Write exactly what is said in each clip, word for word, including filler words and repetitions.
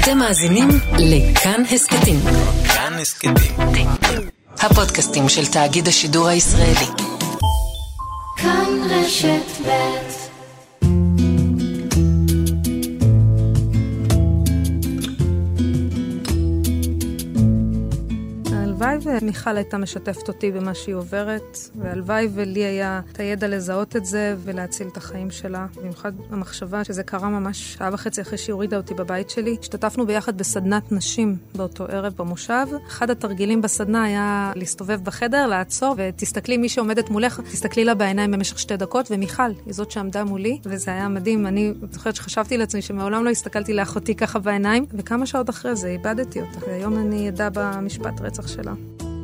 אתם מאזינים לכאן הסקטים. כאן הסקטים. הפודקאסטים של תאגיד השידור הישראלי. כאן רשת ב'. הלוואי ומיכל הייתה משתפת אותי במה שהיא עוברת, והלוואי ולי היה את הידע לזהות את זה ולהציל את החיים שלה. במיוחד המחשבה שזה קרה ממש שעה וחצי אחרי שהיא הורידה אותי בבית שלי. השתתפנו ביחד בסדנת נשים באותו ערב במושב. אחד התרגילים בסדנה היה להסתובב בחדר, לעצור, ותסתכלי מי שעומדת מולך, תסתכלי לה בעיניים במשך שתי דקות, ומיכל היא זאת שעמדה מולי, וזה היה מדהים. אני זוכרת שחשבתי לעצמי שמעולם לא הסתכלתי לאחותי ככה בעיניים, וכמה שעות אחרי זה איבדתי אותה. והיום אני ידע במשפט רצח שלה.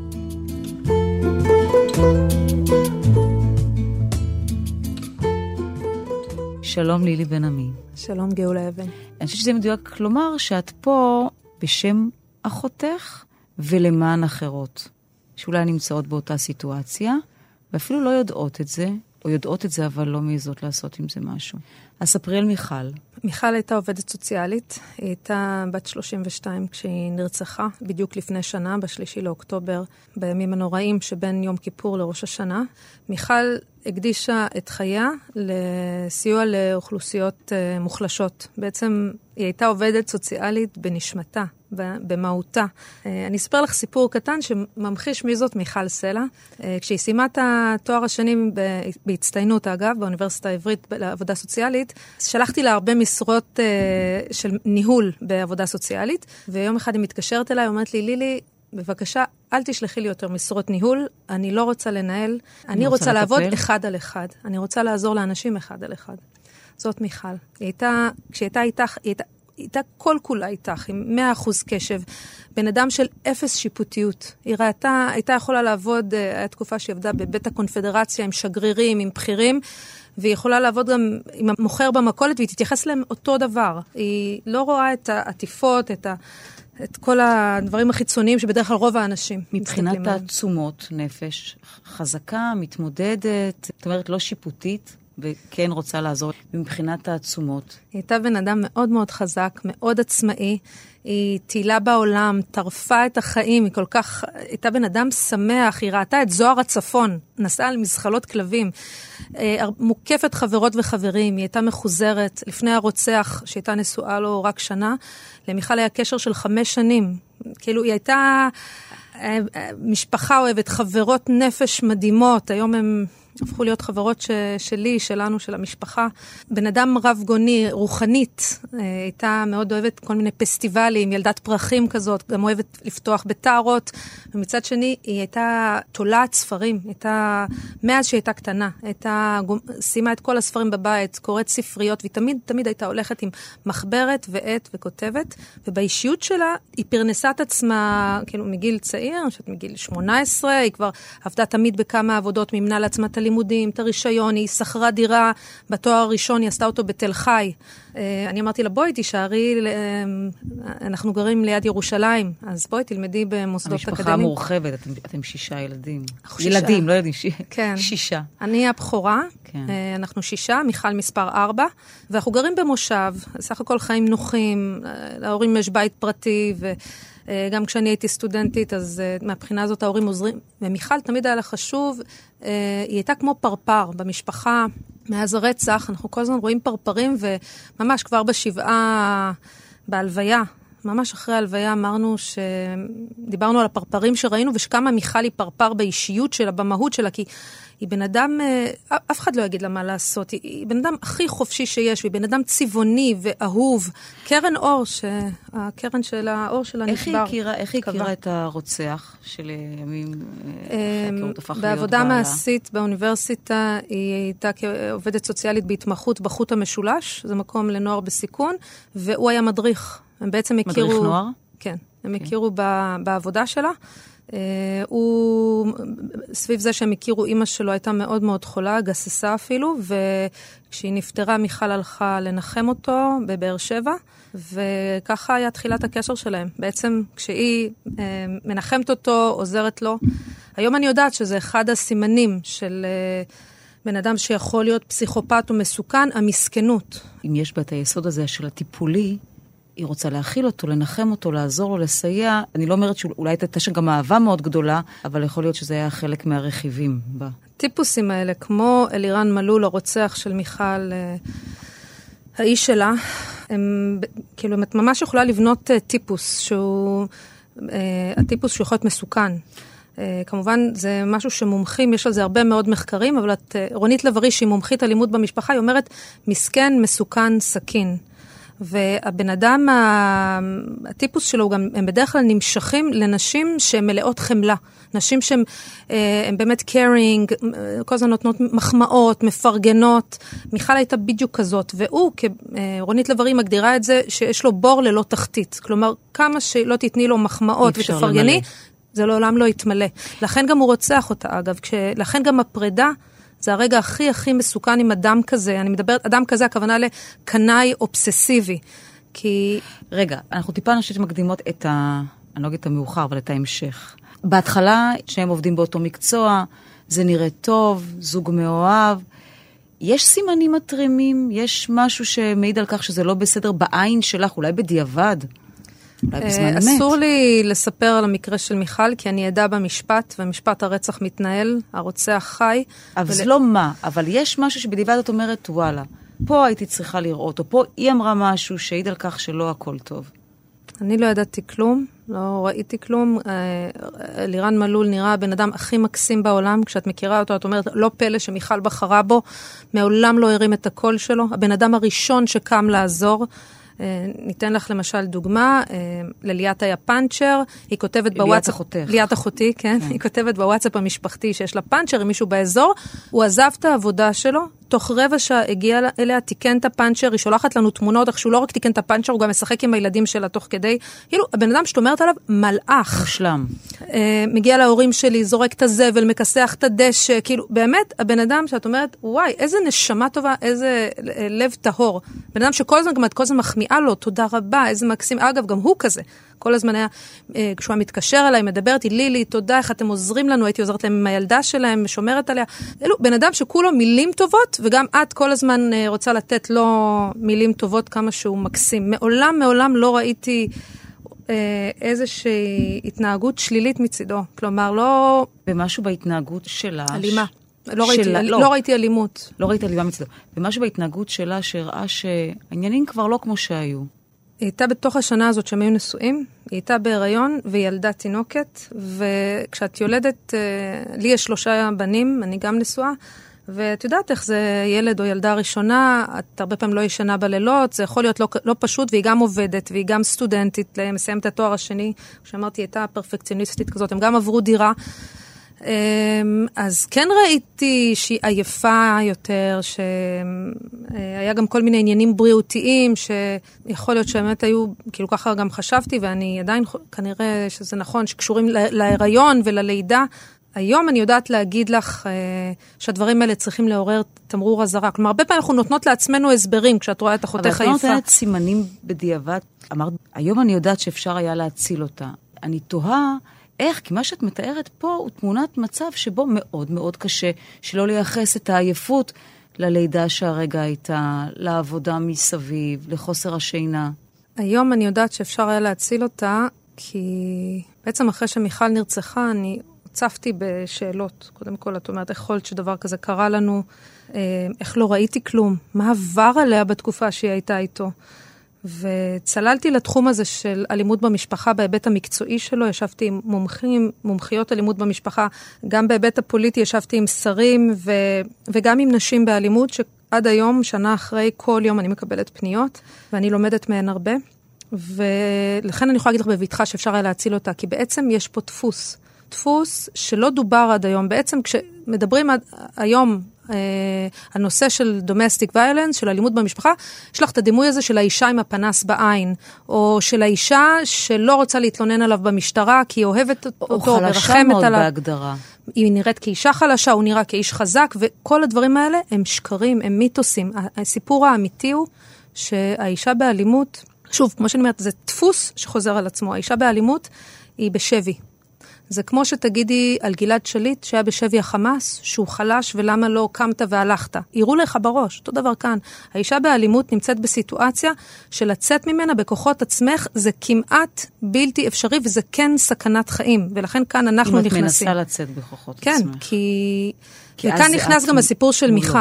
שלום לילי בן עמי. שלום גאולה אבן. אני חושבת שזה מדויק לומר שאת פה בשם אחותך ולמען אחרות, שאולי נמצאות באותה סיטואציה, ואפילו לא יודעות את זה, או יודעות את זה אבל לא מעיזות לעשות עם זה משהו. אז ספרי על מיכל. מיכל הייתה עובדת סוציאלית, היא הייתה בת שלושים ושתיים כשהיא נרצחה, בדיוק לפני שנה, בשלישי לאוקטובר, בימים הנוראים שבין יום כיפור לראש השנה. מיכל הקדישה את חייה לסיוע לאוכלוסיות מוחלשות. בעצם היא הייתה עובדת סוציאלית בנשמתה, במהותה. אני אספר לך סיפור קטן שממחיש מי זאת מיכל סלע. כשהיא סיימה את התואר השני בהצטיינות, אגב, באוניברסיטה העברית לעבודה סוציאלית, שלחתי לה הרבה משרות של ניהול בעבודה סוציאלית, ויום אחד היא מתקשרת אליי, אומרת לי, לילי, בבקשה, אל תשלחי לי יותר משרות ניהול, אני לא רוצה לנהל, אני רוצה, רוצה לעבוד אחד על אחד. אני רוצה לעזור לאנשים אחד על אחד. זאת מיכל. היא הייתה, כשהייתה איתך, היא הייתה, היא הייתה כל כולה איתך, עם מאה אחוז קשב, בן אדם של אפס שיפוטיות. היא ראתה, הייתה יכולה לעבוד, היה תקופה שהיא עבדה בבית הקונפדרציה, עם שגרירים, עם בחירים, והיא יכולה לעבוד גם עם המוכר במכולת, והיא תתייחס להם אותו דבר. היא לא רואה את העטיפות, את ה... את כל הדברים החיצוניים שבדרך כלל רוב האנשים. מבחינת תעצומות נפש, חזקה, מתמודדת, זאת אומרת לא שיפוטית, וכן רוצה לעזור מבחינת תעצומות. היא הייתה בן אדם מאוד מאוד חזק, מאוד עצמאי, היא טילה בעולם, טרפה את החיים, היא כל כך, הייתה בן אדם שמח, היא ראתה את זוהר הצפון, נסעה על מזחלות כלבים, מוקפת חברות וחברים, היא הייתה מחוזרת, לפני הרוצח שהייתה נשואה לו רק שנה, למיכל היה קשר של חמש שנים, כאילו היא הייתה משפחה אוהבת, חברות נפש מדהימות, היום הם הפכו להיות חברות ש, שלי, שלנו, של המשפחה. בן אדם רב גוני, רוחנית, הייתה מאוד אוהבת כל מיני פסטיבלים, ילדת פרחים כזאת, גם אוהבת לפתוח בטרות, ומצד שני היא הייתה תולעת ספרים, הייתה, מאז שהיא הייתה קטנה, הייתה, שימה את כל הספרים בבית, קוראת ספריות, והיא תמיד, תמיד הייתה הולכת עם מחברת ועט וכותבת, ובאישיות שלה היא פרנסה את עצמה, כאילו מגיל צעיר, שאת מגיל שמונה עשרה, היא כבר עבדה תמיד בכמה עבודות, מימנה לעצמה את הלימודים, את הרישיון, היא שכרה דירה בתואר הראשון, היא עשתה אותו בתל חי. אני אמרתי לה, בואי תישארי, אנחנו גרים ליד ירושלים, אז בואי תלמדי במוסדות אקדמיים. המשפחה מורחבת, אתם, אתם שישה ילדים. ילדים, לא ילדים, כן. שישה. אני הבכורה, כן. אנחנו שישה, מיכל מספר ארבע, ואנחנו גרים במושב, סך הכל חיים נוחים, להורים יש בית פרטי, ו... גם כשאני הייתי סטודנטית, אז מהבחינה הזאת ההורים עוזרים. ומיכל תמיד היה לה חשוב, היא הייתה כמו פרפר במשפחה, מאז הרצח, אנחנו כל הזמן רואים פרפרים, וממש כבר בשבעה, בהלוויה, ממש אחרי ההלוויה אמרנו שדיברנו על הפרפרים שראינו, ושכמה מיכל היא פרפר באישיות שלה, במהות שלה, כי היא בן אדם, אף אחד לא יגיד לה מה לעשות, היא, היא בן אדם הכי חופשי שיש, היא בן אדם צבעוני ואהוב, קרן אור, שהקרן של האור שלה נשבר. איך היא הכירה, איך היא הכירה את הרוצח של ימים, בעבודה מעשית באוניברסיטה, היא הייתה כעובדת סוציאלית בהתמחות בחוט המשולש, זה מקום לנוער בסיכון, והוא היה מדריך. הם בעצם הכירו... מדריך נוער? כן, הם הכירו בעבודה שלה. הוא, סביב זה שהם הכירו, אמא שלו הייתה מאוד מאוד חולה, גססה אפילו, וכשהיא נפטרה, מיכל הלכה לנחם אותו בבאר שבע, וככה היה תחילת הקשר שלהם. בעצם כשהיא מנחמת אותו, עוזרת לו. היום אני יודעת שזה אחד הסימנים של בן אדם שיכול להיות פסיכופת או מסוכן, המסכנות. אם יש בה את היסוד הזה של הטיפולי, היא רוצה להכיל אותו, לנחם אותו, לעזור לו, לסייע. אני לא אומרת שאולי הייתה שם גם אהבה מאוד גדולה, אבל יכול להיות שזה היה חלק מהרכיבים בה. הטיפוסים האלה, כמו אלירן מלול, הרוצח של מיכל, האיש שלה, הם, כאילו, את ממש יכולה לבנות טיפוס, שהוא, הטיפוס שהוא יכול להיות מסוכן. כמובן, זה משהו שמומחים, יש על זה הרבה מאוד מחקרים, אבל את, רונית לב-ארי, שהיא מומחית אלימות במשפחה, היא אומרת, מסכן, מסוכן, סכין. והבן אדם, הטיפוס שלו, גם, הם בדרך כלל נמשכים לנשים שהן מלאות חמלה. נשים שהן באמת קיירינג, כל הזמן נותנות מחמאות, מפרגנות. מיכל הייתה בדיוק כזאת, והוא, רונית לב-ארי מגדירה את זה, שיש לו בור ללא תחתית. כלומר, כמה שלא תתני לו מחמאות ותפרגני, למלא. זה לעולם לא יתמלא. לכן גם הוא רוצח אותה, אגב. לכן גם הפרידה, זה הרגע הכי הכי מסוכן עם אדם כזה. אני מדברת, אדם כזה, הכוונה לקנאי אובססיבי. כי... רגע, אנחנו טיפה נשית מקדימות את ה... אני לא אגיד את המאוחר, אבל את ההמשך. בהתחלה, שהם עובדים באותו מקצוע, זה נראה טוב, זוג מאוהב. יש סימנים מתרימים? יש משהו שמעיד על כך שזה לא בסדר בעין שלך, אולי בדיעבד? אולי בזמן אמת? אסור לי לספר על המקרה של מיכל, כי אני עדה במשפט, ומשפט הרצח מתנהל, הרוצח חי. אבל זה לא מה, אבל יש משהו שבדיעבד את אומרת, וואלה, פה הייתי צריכה לראות, או פה היא אמרה משהו שהעיד על כך שלא הכל טוב. אני לא ידעתי כלום, לא ראיתי כלום. אלירן מלול נראה הבן אדם הכי מקסים בעולם. כשאת מכירה אותו, את אומרת, לא פלא שמיכל בחרה בו, מעולם לא הרים את הקול שלו. הבן אדם הראשון שקם לעזור. ניתן לך למשל דוגמה, לליאת היה פאנצ'ר, היא כותבת בוואטסאפ... ליאת אחותך. ליאת אחותי, כן. היא כותבת בוואטסאפ המשפחתי שיש לה פאנצ'ר עם מישהו באזור, הוא עזב את העבודה שלו, תוך רבע שעה הגיע אליה, תיקן את הפאנצ'ר, היא שולחת לנו תמונות, אך שהוא לא רק תיקן את הפאנצ'ר, הוא גם משחק עם הילדים שלה תוך כדי. כאילו, הבן אדם שאת אומרת עליו, מלאך. מושלם. מגיע להורים שלי, זורק את הזבל, מכסח את הדשא, כאילו, באמת, הבן אדם שאת אומרת, וואי, איזה נשמה טובה, איזה לב טהור. בן אדם שכל הזמן, גם את כל הזמן מחמיאה לו, תודה רבה, איזה מקסים. אגב, גם הוא כזה. כל הזמן היה, כשהוא מתקשר אליי, מדבר איתי, לילי, תודה, איך אתם עוזרים לנו, הייתי עוזרת להם עם הילדה שלהם, שומרת עליה. אלו, בן אדם שכולו מילים טובות, וגם את כל הזמן רוצה לתת לו מילים טובות כמה שהוא מקסים. מעולם, מעולם לא ראיתי אה, איזושהי התנהגות שלילית מצידו. כלומר, לא... במשהו בהתנהגות שלה... אלימה. לא ראיתי, שלה, אל, לא. לא ראיתי אלימות. לא ראיתי אלימה מצידו. ומשהו בהתנהגות שלה שהראה שהעניינים כבר לא כמו שהיו. היא הייתה בתוך השנה הזאת שהם היו נשואים, היא הייתה בהיריון והיא ילדה תינוקת, וכשאת יולדת, לי יש שלושה בנים, אני גם נשואה, ואת יודעת איך זה ילד או ילדה ראשונה, את הרבה פעמים לא ישנה בלילות, זה יכול להיות לא, לא פשוט, והיא גם עובדת, והיא גם סטודנטית, מסיימת את התואר השני, כשאמרתי, היא הייתה פרפקציוניסטית כזאת, הם גם עברו דירה, אז כן ראיתי שהיא עייפה יותר, שהיה גם כל מיני עניינים בריאותיים, שיכול להיות שבאמת היו, כאילו ככה גם חשבתי, ואני עדיין כנראה שזה נכון, שקשורים להיריון וללידה. היום אני יודעת להגיד לך שהדברים האלה צריכים לעורר תמרור הזרה. כלומר, הרבה פעמים אנחנו נותנות לעצמנו הסברים, כשאת רואה את אחותך עייפה. אבל את לא נותנת סימנים בדיעבד. אמרת, היום אני יודעת שאפשר היה להציל אותה. אני תוהה, איך? כי מה שאת מתארת פה הוא תמונת מצב שבו מאוד מאוד קשה שלא לייחס את העייפות ללידה שהרגע הייתה, לעבודה מסביב, לחוסר השינה. היום אני יודעת שאפשר היה להציל אותה, כי בעצם אחרי שמיכל נרצחה, אני הוצפתי בשאלות. קודם כל, את אומרת, איך יכול להיות שדבר כזה קרה לנו? איך לא ראיתי כלום? מה עבר עליה בתקופה שהיא הייתה איתו? וצללתי לתחום הזה של אלימות במשפחה בהיבט המקצועי שלו, ישבתי עם מומחים, מומחיות אלימות במשפחה, גם בהיבט הפוליטי ישבתי עם שרים ו... וגם עם נשים באלימות, שעד היום, שנה אחרי, כל יום אני מקבלת פניות, ואני לומדת מהן הרבה, ולכן אני יכולה להגיד לך בביטחה שאפשר היה להציל אותה, כי בעצם יש פה דפוס, דפוס שלא דובר עד היום, בעצם כשמדברים עד היום, הנושא של domestic violence, של אלימות במשפחה, יש לך את הדימוי הזה של האישה עם הפנס בעין, או של האישה שלא רוצה להתלונן עליו במשטרה, כי היא אוהבת אותו, או חלשה מאוד בהגדרה. היא נראית כאישה חלשה, הוא נראה כאיש חזק, וכל הדברים האלה הם שקרים, הם מיתוסים. הסיפור האמיתי הוא שהאישה באלימות, שוב, כמו שאני אומרת, זה דפוס שחוזר על עצמו, האישה באלימות היא בשבי. זה כמו שתגידי על גלעד שליט שהיה בשבי החמאס, שהוא חלש ולמה לא קמת והלכת. יראו לך בראש, אותו דבר כאן. האישה באלימות נמצאת בסיטואציה של לצאת ממנה בכוחות עצמך, זה כמעט בלתי אפשרי וזה כן סכנת חיים. ולכן כאן אנחנו נכנסים. אם את מנסה לצאת בכוחות כן, עצמך. כן, כי... וכאן נכנס גם הסיפור של מיכל,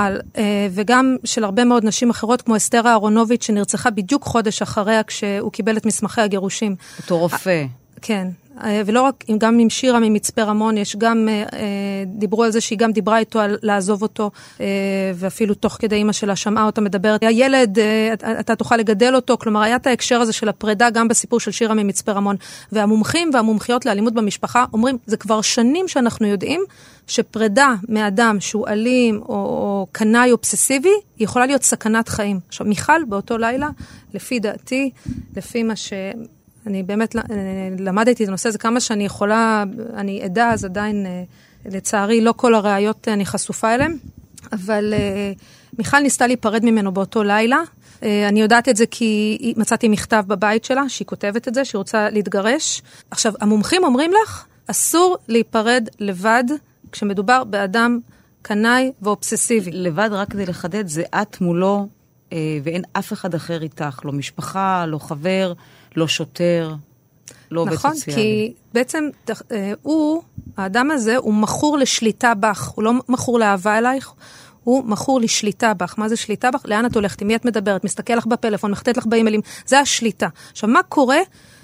וגם של הרבה מאוד נשים אחרות, כמו אסתר אהרונוביץ' שנרצחה בדיוק חודש אחריה, כשהוא קיבל את מסמכי הגירושים. אותו רופא. כן, ולא רק, גם עם שירה ממצפה רמון, יש גם, דיברו על זה שהיא גם דיברה איתו על לעזוב אותו, ואפילו תוך כדי אמא שלה שמעה אותה מדברת, הילד, אתה תוכל לגדל אותו, כלומר, היה את ההקשר הזה של הפרידה, גם בסיפור של שירה ממצפה רמון, והמומחים והמומחיות לאלימות במשפחה, אומרים, זה כבר שנים שאנחנו יודעים, שפרידה מאדם שהוא אלים, או, או קנאי אובססיבי, היא יכולה להיות סכנת חיים. עכשיו, מיכל, באותו לילה, לפי דעתי, לפי מה ש... אני באמת למדתי את הנושא הזה כמה שאני יכולה, אני עדה, אז עדיין לצערי לא כל הראיות אני חשופה אליהם, אבל מיכל ניסתה להיפרד ממנו באותו לילה, אני יודעת את זה כי מצאתי מכתב בבית שלה, שהיא כותבת את זה, שהיא רוצה להתגרש. עכשיו, המומחים אומרים לך, אסור להיפרד לבד כשמדובר באדם קנאי ואובססיבי. לבד, רק כדי לחדד, זה את מולו, ואין אף אחד אחר איתך, לא משפחה, לא חבר, לא שוטר, לא עובד סוציאלי. נכון, כי בעצם הוא, האדם הזה, הוא מכור לשליטה בך, הוא לא מכור לאהבה אלייך, הוא מכור לשליטה בך. מה זה שליטה בך? לאן את הולכת? עם מי את מדברת? מסתכל לך בפלאפון, מחטט לך באימיילים. זה השליטה. עכשיו, מה קורה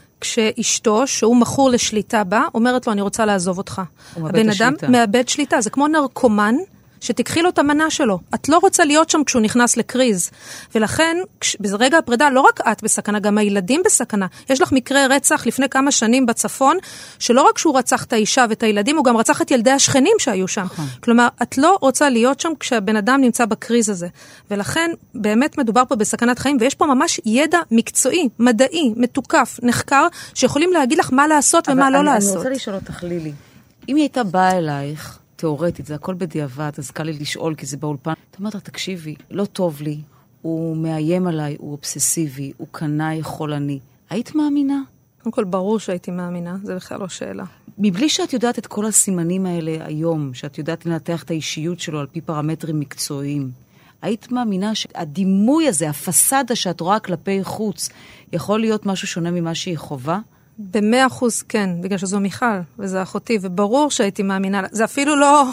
כשאשתו, שהוא מכור לשליטה בה, אומרת לו, אני רוצה לעזוב אותך. הבן אדם מאבד שליטה. זה כמו נרקומן, שתקחי לו את המנה שלו. את לא רוצה להיות שם כשהוא נכנס לקריז. ולכן, ברגע הפרידה, לא רק את בסכנה, גם הילדים בסכנה. יש לך מקרה רצח לפני כמה שנים בצפון, שלא רק שהוא רצח את האישה ואת הילדים, הוא גם רצח את ילדי השכנים שהיו שם. כלומר, את לא רוצה להיות שם כשהבן אדם נמצא בקריז הזה. ולכן, באמת מדובר פה בסכנת חיים, ויש פה ממש ידע מקצועי, מדעי, מתוקף, נחקר, שיכולים להגיד לך מה לעשות ומה לא לעשות. אני רוצה לשאול אותך, לילי. אם היא הייתה באה אלייך, תיאורטית, זה הכל בדיעבד, אז קל לי לשאול, כי זה באולפן. אתה אומרת, תקשיבי, לא טוב לי, הוא מאיים עליי, הוא אובססיבי, הוא קנאי חולני. היית מאמינה? קודם כל, ברור שהייתי מאמינה, זה בכלל לא שאלה. מבלי שאת יודעת את כל הסימנים האלה היום, שאת יודעת לנתח את האישיות שלו על פי פרמטרים מקצועיים, היית מאמינה שהדימוי הזה, הפסדה שאת רואה כלפי חוץ, יכול להיות משהו שונה ממה שהיא חובה? במאה אחוז כן, בגלל שזו מיכל, וזה אחותי, וברור שהייתי מאמינה, זה אפילו לא,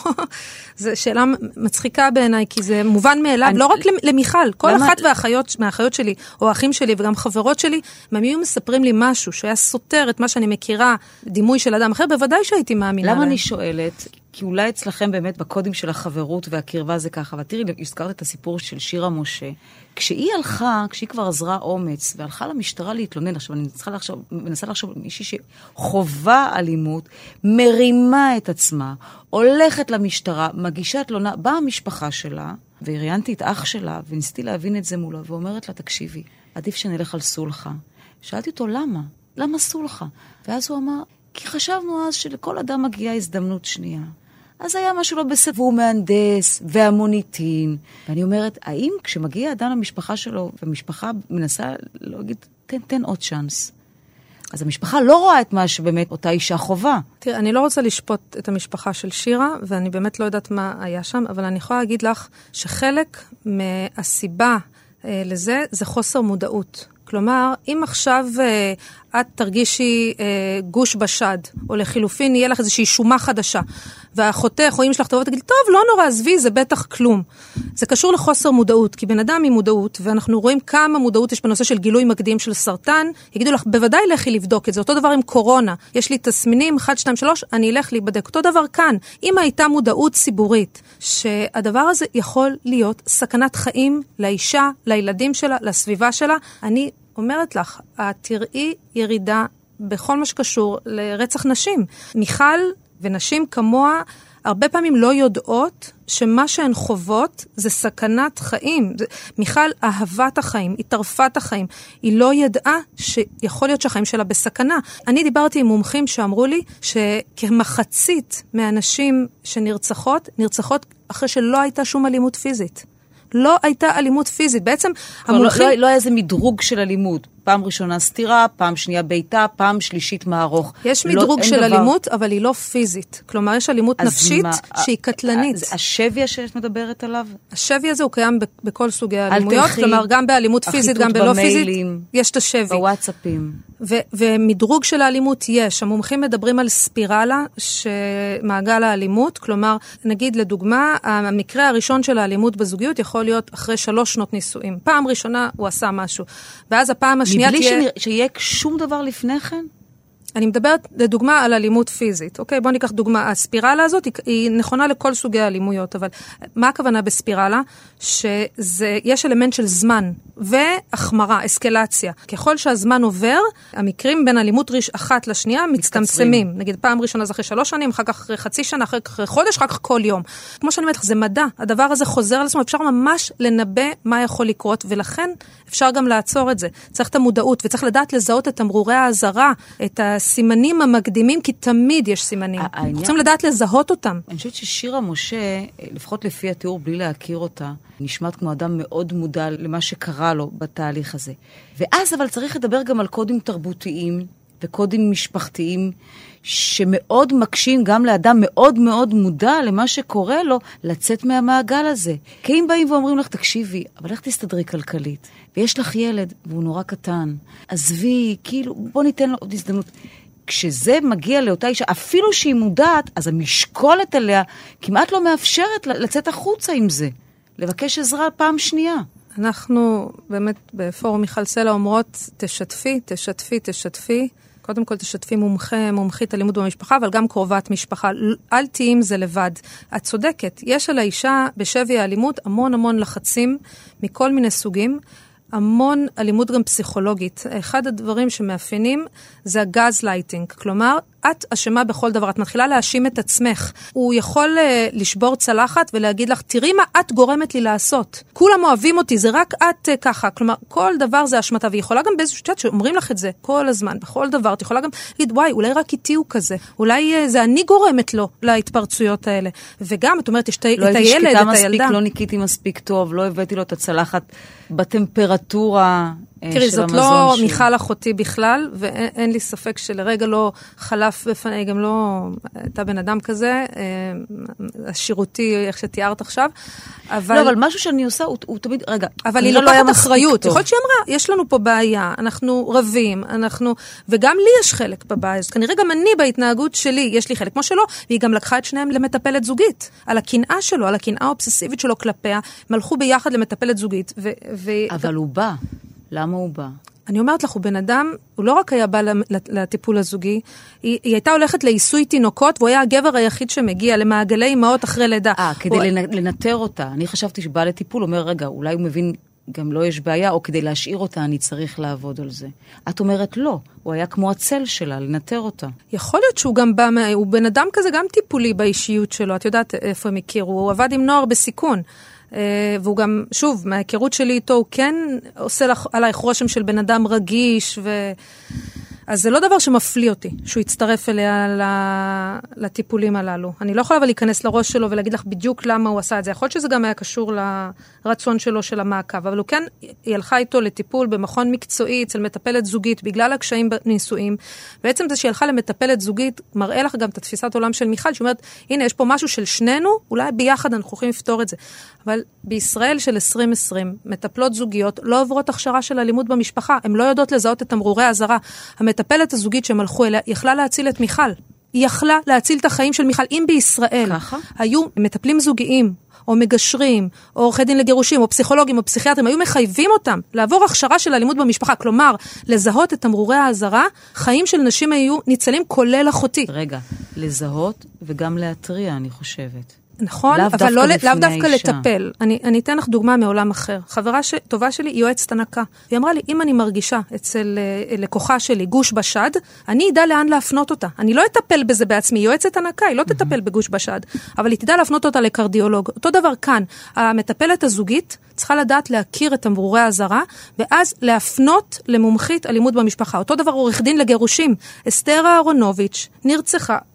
זו שאלה מצחיקה בעיניי, כי זה מובן מאליו, אני... לא רק למיכל, כל למה... אחת והאחיות, מהאחיות שלי, או האחים שלי, וגם חברות שלי, הם היו מספרים לי משהו, שהיה סותר את מה שאני מכירה, דימוי של אדם אחר, בוודאי שהייתי מאמינה למה להם. אני שואלת? כי אולי אצלכם באמת בקודים של החברות והקרבה זה ככה, ותראי, הזכרת את הסיפור של שירה משה, כשהיא הלכה, כשהיא כבר עזרה אומץ, והלכה למשטרה להתלונן, עכשיו אני צריכה לחשוב, מנסה לחשוב, מישהי שחובה אלימות, מרימה את עצמה, הולכת למשטרה, מגישה תלונה, באה המשפחה שלה, והראיינתי את אח שלה, וניסיתי להבין את זה מולה, ואומרת לה, תקשיבי, עדיף שנלך על סולחה. שאלתי אותו, למה? למה סולחה? ואז הוא אמר, כי חשבנו אז שלכל אדם מגיעה הזדמנות שנייה. אז היה משהו לא בסדר, והוא מהנדס, והמוניטין. ואני אומרת, האם כשמגיע אדם למשפחה שלו, והמשפחה מנסה להגיד, תן, תן עוד צ'אנס. אז המשפחה לא רואה את מה שבאמת אותה אישה חובה. תראה, אני לא רוצה לשפוט את המשפחה של שירה, ואני באמת לא יודעת מה היה שם, אבל אני יכולה להגיד לך שחלק מהסיבה אה, לזה, זה חוסר מודעות. כלומר, אם עכשיו אה, את תרגישי אה, גוש בשד, או לחילופין יהיה לך איזושהי שומה חדשה, והאחותך או אמא שלך תבוא ותגיד, טוב, לא נורא, עזבי, זה בטח כלום. זה קשור לחוסר מודעות, כי בן אדם עם מודעות, ואנחנו רואים כמה מודעות יש בנושא של גילוי מקדים של סרטן, יגידו לך, בוודאי לכי לבדוק את זה, אותו דבר עם קורונה, יש לי תסמינים, אחת, שתיים, שלוש, אני אלך להיבדק. אותו דבר כאן, אם הייתה מודעות ציבורית, שהדבר הזה יכול להיות סכנת חיים לאישה, לילדים שלה, לסביבה שלה, אני אומרת לך, תראי ירידה בכל מה שקשור לרצח נשים. מיכל ונשים כמוה הרבה פעמים לא יודעות שמה שהן חוות זה סכנת חיים. מיכל אהבת החיים, היא טרפת החיים. היא לא ידעה שיכול להיות שהחיים שלה בסכנה. אני דיברתי עם מומחים שאמרו לי שכמחצית מהנשים שנרצחות, נרצחות אחרי שלא הייתה שום אלימות פיזית. לא הייתה אלימות פיזית. בעצם המומחים... לא, לא היה איזה מדרוג של אלימות. פעם ראשונה סתירה, פעם שנייה ביתה, פעם שלישית מערוך. יש מדרוג לא, של דבר... אלימות, אבל היא לא פיזית. כלומר, יש אלימות נפשית מה, שהיא קטלנית. השבי שאת מדברת עליו? השבי הזה הוא קיים בכל סוגי האלימויות, כלומר, גם באלימות פיזית, גם בלא פיזית, יש את השבי. בוואטסאפים. ו- ומדרוג של האלימות יש. המומחים מדברים על ספירלה שמעגל האלימות, כלומר, נגיד לדוגמה, המקרה הראשון של האלימות בזוגיות יכול להיות אחרי שלוש שנות נישואים. פעם ראשונה הוא עשה משהו, ואז הפעם השנייה מבלי תהיה... מבלי שיהיה שום דבר לפני כן? אני מדברת לדוגמה על אלימות פיזית, אוקיי? בוא ניקח דוגמה. הספירלה הזאת היא, היא נכונה לכל סוגי האלימויות, אבל מה הכוונה בספירלה? שיש אלמנט של זמן והחמרה, אסקלציה. ככל שהזמן עובר, המקרים בין אלימות ריש אחת לשנייה מצטמצמים. נגיד פעם ראשונה זה אחרי שלוש שנים, אחר כך אחרי חצי שנה, אחרי, אחרי חודש, אחר כך כל יום. כמו שאני אומרת, זה מדע. הדבר הזה חוזר על עצמו, אפשר ממש לנבא מה יכול לקרות, ולכן אפשר גם לעצור את זה. צריך את המודעות, וצריך לדעת לזהות את תמרורי האזהרה, את הסימנים המקדימים, כי תמיד יש סימנים. רוצים לדעת לזהות אותם. אני חושבת ששירה משה, לפחות לפי התיאור, בלי להכיר אותה, נשמעת כמו אדם מאוד מודע למה שקרה לו בתהליך הזה. ואז אבל צריך לדבר גם על קודים תרבותיים וקודים משפחתיים, שמאוד מקשים גם לאדם מאוד מאוד מודע למה שקורה לו לצאת מהמעגל הזה. כי אם באים ואומרים לך, תקשיבי, אבל איך תסתדרי כלכלית? ויש לך ילד, והוא נורא קטן. עזבי, כאילו, בוא ניתן לו עוד הזדמנות. כשזה מגיע לאותה אישה, אפילו שהיא מודעת, אז המשקולת עליה כמעט לא מאפשרת לצאת החוצה עם זה. לבקש עזרה פעם שנייה. אנחנו באמת בפורום מיכל סלע אומרות, תשתפי, תשתפי, תשתפי. קודם כל תשתפי מומחה, מומחית אלימות במשפחה, אבל גם קרובת משפחה. אל תהיי עם זה לבד. את צודקת. יש על האישה בשבי האלימות המון המון לחצים מכל מיני סוגים. המון אלימות גם פסיכולוגית. אחד הדברים שמאפיינים זה הגז לייטינג. כלומר, את אשמה בכל דבר. את מתחילה להאשים את עצמך. הוא יכול uh, לשבור צלחת ולהגיד לך, תראי מה את גורמת לי לעשות. כולם אוהבים אותי, זה רק את uh, ככה. כלומר, כל דבר זה אשמתה. והיא יכולה גם באיזשהו שטט שאומרים לך את זה כל הזמן, בכל דבר. את יכולה גם להגיד, וואי, אולי רק איתי הוא כזה. אולי uh, זה אני גורמת לו להתפרצויות האלה. וגם, את אומרת, יש את לא הילד, את הילדה. מספיק, לא ניקיתי מספיק טוב, לא הבאתי לו את הצלחת בטמפרטורה תראי, זאת לא מיכל אחותי בכלל, ואין לי ספק שלרגע לא חלף בפני, גם לא הייתה בן אדם כזה, השירותי, איך שתיארת עכשיו. אבל... לא, אבל משהו שאני עושה, הוא, הוא תמיד, רגע. אבל היא לוקחת אחריות. יכול להיות שהיא אמרה, יש לנו פה בעיה, אנחנו רבים, אנחנו, וגם לי יש חלק בבעיה. אז כנראה גם אני בהתנהגות שלי, יש לי חלק כמו שלא, והיא גם לקחה את שניהם למטפלת זוגית. על הקנאה שלו, על הקנאה האובססיבית שלו כלפיה, מלכו ביחד למטפלת זוגית. ו... ו... אבל הוא בא. למה הוא בא? אני אומרת לך, הוא בן אדם, הוא לא רק היה בא לטיפול הזוגי, היא, היא הייתה הולכת לעיסוי תינוקות, והוא היה הגבר היחיד שמגיע למעגלי אמהות אחרי לידה. אה, כדי הוא... לנטר אותה. אני חשבתי שבא לטיפול, אומר, רגע, אולי הוא מבין, גם לא יש בעיה, או כדי להשאיר אותה, אני צריך לעבוד על זה. את אומרת לא, הוא היה כמו הצל שלה, לנטר אותה. יכול להיות שהוא גם בא, הוא בן אדם כזה גם טיפולי באישיות שלו, את יודעת איפה הם הכירו, הוא עבד עם נוער בסיכון. והוא גם, שוב, מההיכרות שלי איתו, הוא כן עושה עלייך רושם של בן אדם רגיש, ו... אז זה לא דבר שמפליא אותי, שהוא יצטרף אליה לטיפולים הללו. אני לא יכולה אבל להיכנס לראש שלו ולהגיד לך בדיוק למה הוא עשה את זה. יכול להיות שזה גם היה קשור לרצון שלו של המעקב, אבל הוא כן, היא הלכה איתו לטיפול במכון מקצועי, אצל מטפלת זוגית, בגלל הקשיים בנישואים. בעצם זה שהיא הלכה למטפלת זוגית, מראה לך גם את התפיסת עולם של מיכל, שאומרת, הנה, יש פה משהו של שנינו, אולי ביחד אנחנו יכולים לפתור את זה. אבל בישראל של עשרים עשרים, מטפלות זוגיות לא עוברות הכשרה של אלימות במשפחה, הן לא יודעות לזהות את תמרורי האזהרה. המטפלת הזוגית שהם הלכו אליה, יכלה להציל את מיכל. היא יכלה להציל את החיים של מיכל. אם בישראל ככה? היו מטפלים זוגיים, או מגשרים, או עורכי דין לגירושים, או פסיכולוגים, או פסיכיאטרים, היו מחייבים אותם לעבור הכשרה של אלימות במשפחה. כלומר, לזהות את תמרורי האזהרה, חיים של נשים היו ניצלים כולל אחותי. רגע, לזהות וגם להתריע, אני חושבת. נכון, אבל לא, לאו דווקא לטפל. אני, אני אתן לך דוגמה מעולם אחר. חברה ש, טובה שלי, יועצת הנקה. היא אמרה לי, אם אני מרגישה אצל לקוחה שלי גוש בשד, אני ידע לאן להפנות אותה. אני לא אטפל בזה בעצמי. יועצת הנקה, היא לא תטפל בגוש בשד, אבל היא תדע להפנות אותה לקרדיולוג. אותו דבר כאן. המטפלת הזוגית צריכה לדעת להכיר את תמרורי האזהרה, ואז להפנות למומחית אלימות במשפחה. אותו דבר עורך דין לגירושים. אסתר אהרונוביץ' נרצחה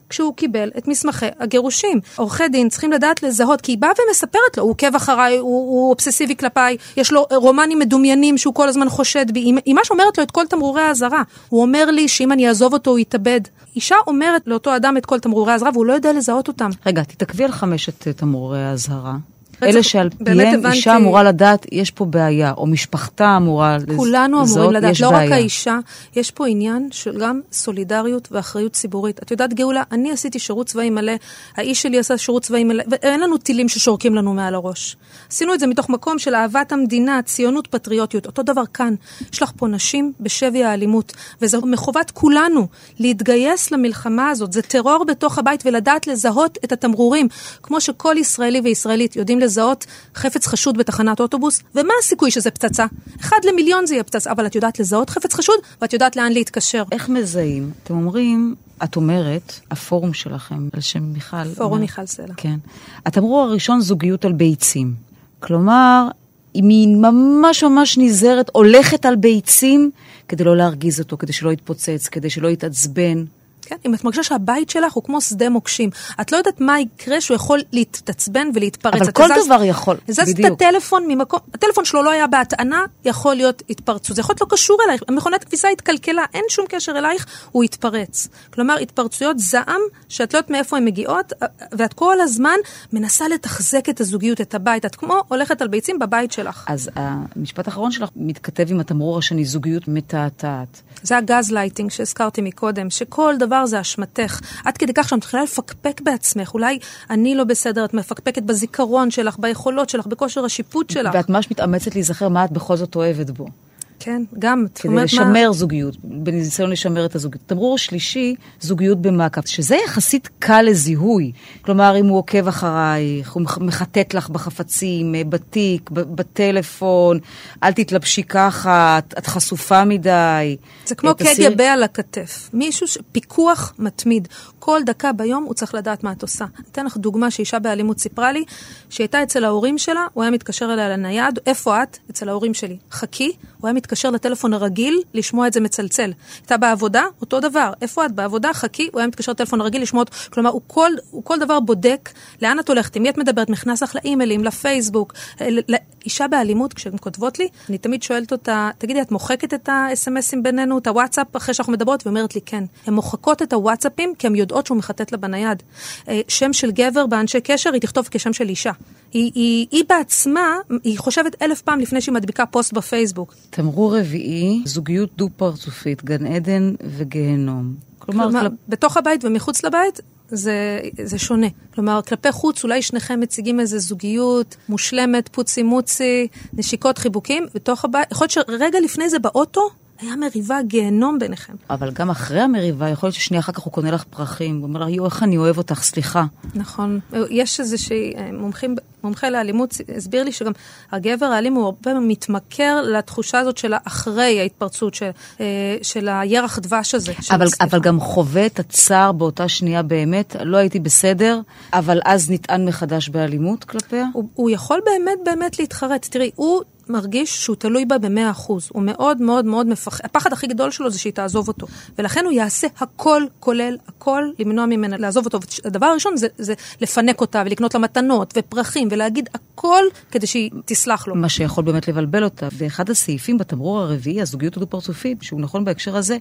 כשהוא קיבל את מסמכי הגירושים. עורכי דין צריכים לדעת לזהות, כי היא באה ומספרת לו, הוא עוקב אחריי, הוא, הוא אובססיבי כלפיי, יש לו רומנים מדומיינים שהוא כל הזמן חושד בי. היא ממש אומרת לו את כל תמרורי האזהרה. הוא אומר לי שאם אני אעזוב אותו הוא יתאבד. אישה אומרת לאותו אדם את כל תמרורי האזהרה, והוא לא יודע לזהות אותם. רגע, תתעכבי על חמשת תמרורי האזהרה. אלה שעל פיהם אישה אמורה לדעת, יש פה בעיה, או משפחתה אמורה לזאת, כולנו אמורים לדעת, לא בעיה. רק האישה, יש פה עניין של גם סולידריות ואחריות ציבורית. את יודעת, גאולה, אני עשיתי שירות צבאי מלא, האיש שלי עשה שירות צבאי מלא, ואין לנו טילים ששורקים לנו מעל הראש. עשינו את זה מתוך מקום של אהבת המדינה, ציונות, פטריוטיות. אותו דבר כאן. יש לך פה נשים בשבי האלימות, וזה מחובת כולנו להתגייס למלחמה הזאת. זה טרור בתוך הבית ולדעת לזהות את התמרורים, כמו שכל ישראלי וישראלית יודעים לזהות חפץ חשוד בתחנת אוטובוס, ומה הסיכוי שזה פצצה? אחד למיליון זה יהיה פצצה, אבל את יודעת לזהות חפץ חשוד, ואת יודעת לאן להתקשר. איך מזהים? אתם אומרים, את אומרת, הפורום שלכם, על שם מיכל. פורום אומר, מיכל סלע. כן. התמרור הראשון, זוגיות על ביצים. כלומר, היא ממש ממש נזהרת, הולכת על ביצים, כדי לא להרגיז אותו, כדי שלא יתפוצץ, כדי שלא יתעצבן. כן, אם את מרגישה שהבית שלך הוא כמו שדה מוקשים, את לא יודעת מה יקרה שהוא יכול להתעצבן ולהתפרץ. אבל כל דבר יכול, בדיוק. הזזת את הטלפון ממקום, הטלפון שלו לא היה בהטענה, יכול להיות התפרצות. זה יכול להיות לא קשור אלייך, המכונת כביסה התקלקלה, אין שום קשר אלייך, הוא התפרץ. כלומר, התפרצויות זעם, שאת לא יודעת מאיפה הן מגיעות, ואת כל הזמן מנסה לתחזק את הזוגיות, את הבית. את כמו הולכת על ביצים בבית שלך. אז המשפט האחרון שלך מתכתב עם התמרור השני, זוגיות מתעתעת. זה הגז לייטינג שהזכרתי מקודם, שכל דבר זה אשמתך. עד כדי כך שאת מתחילה לפקפק בעצמך. אולי אני לא בסדר, את מפקפקת בזיכרון שלך, ביכולות שלך, בכושר השיפוט שלך. ואת ממש מתאמצת להיזכר מה את בכל זאת אוהבת בו. כן, גם. כדי לשמר מה... זוגיות, בניסיון לשמר את הזוגיות. תמרור שלישי, זוגיות במעקב, שזה יחסית קל לזיהוי. כלומר, אם הוא עוקב אחרייך, הוא מחטט לך בחפצים, בתיק, בטלפון, אל תתלבשי ככה, את חשופה מדי. זה כמו קג"ב על הכתף. מישהו שפיקוח מתמיד. כל דקה ביום הוא צריך לדעת מה את עושה. אתן לך דוגמה שאישה באלימות סיפרה לי, שהייתה אצל ההורים שלה, הוא היה מתקשר אליה לנייד, איפה את? אצל ההורים שלי. חכי, הוא היה מתקשר לטלפון הרגיל, לשמוע את זה מצלצל. הייתה בעבודה, אותו דבר. איפה את? בעבודה, חכי, הוא היה מתקשר לטלפון הרגיל, לשמוע את... כלומר, הוא כל, הוא כל דבר בודק, לאן את הולכת, עם מי את מדברת, מכנס לך לאימיילים, לפייסבוק. אישה באלימות, כשהן כותבות לי, אני תמיד שואלת אותה, תגידי, את מוחקת את ה-אס אם אסים בינינו, את הוואטסאפ, אחרי שאנחנו מדברות, ואומרת לי, כן. הן מוחקות את הוואטסאפים, כי הן יודעות שהוא מחטט לה בנייד. שם של גבר באנשי קשר, היא תכתוב כשם של אישה. היא, היא, היא בעצמה, היא חושבת אלף פעם לפני שהיא מדביקה פוסט בפייסבוק. תמרור רביעי, זוגיות דו-פרצופית, גן עדן וגיהנום. כלומר, כלומר כלפ... בתוך הבית ומחוץ לבית, זה, זה שונה. כלומר, כלפי חוץ, אולי שניכם מציגים איזו זוגיות מושלמת, פוצי מוצי, נשיקות, חיבוקים, בתוך הבית, יכול להיות שרגע לפני זה באוטו, היה מריבה גיהנום ביניכם. אבל גם אחרי המריבה, יכול להיות ששנייה אחר כך הוא קונה לך פרחים, הוא אומר לה, יו, איך אני אוהב אותך, סליחה. נכון. יש איזושהי, מומחים, מומחה לאלימות, הסביר לי שגם הגבר האלים הוא הרבה מתמכר לתחושה הזאת של אחרי ההתפרצות, של, של הירח דבש הזה. אבל, אבל גם חווה את הצער באותה שנייה באמת, לא הייתי בסדר, אבל אז נטען מחדש באלימות כלפיה? הוא, הוא יכול באמת באמת להתחרט. תראי, הוא מרגיש שהוא תלוי בה במאה אחוז. הוא מאוד מאוד מאוד מפחד. הפחד הכי גדול שלו זה שהיא תעזוב אותו. ולכן הוא יעשה הכל, כולל הכל, למנוע ממנה לעזוב אותו. הדבר הראשון זה, זה לפנק אותה ולקנות לה מתנות ופרחים ולהגיד הכל כדי שהיא תסלח לו. מה שיכול באמת לבלבל אותה. ואחד הסעיפים בתמרור הרביעי, הזוגיות הדו-פרצופית, שהוא נכון בהקשר הזה,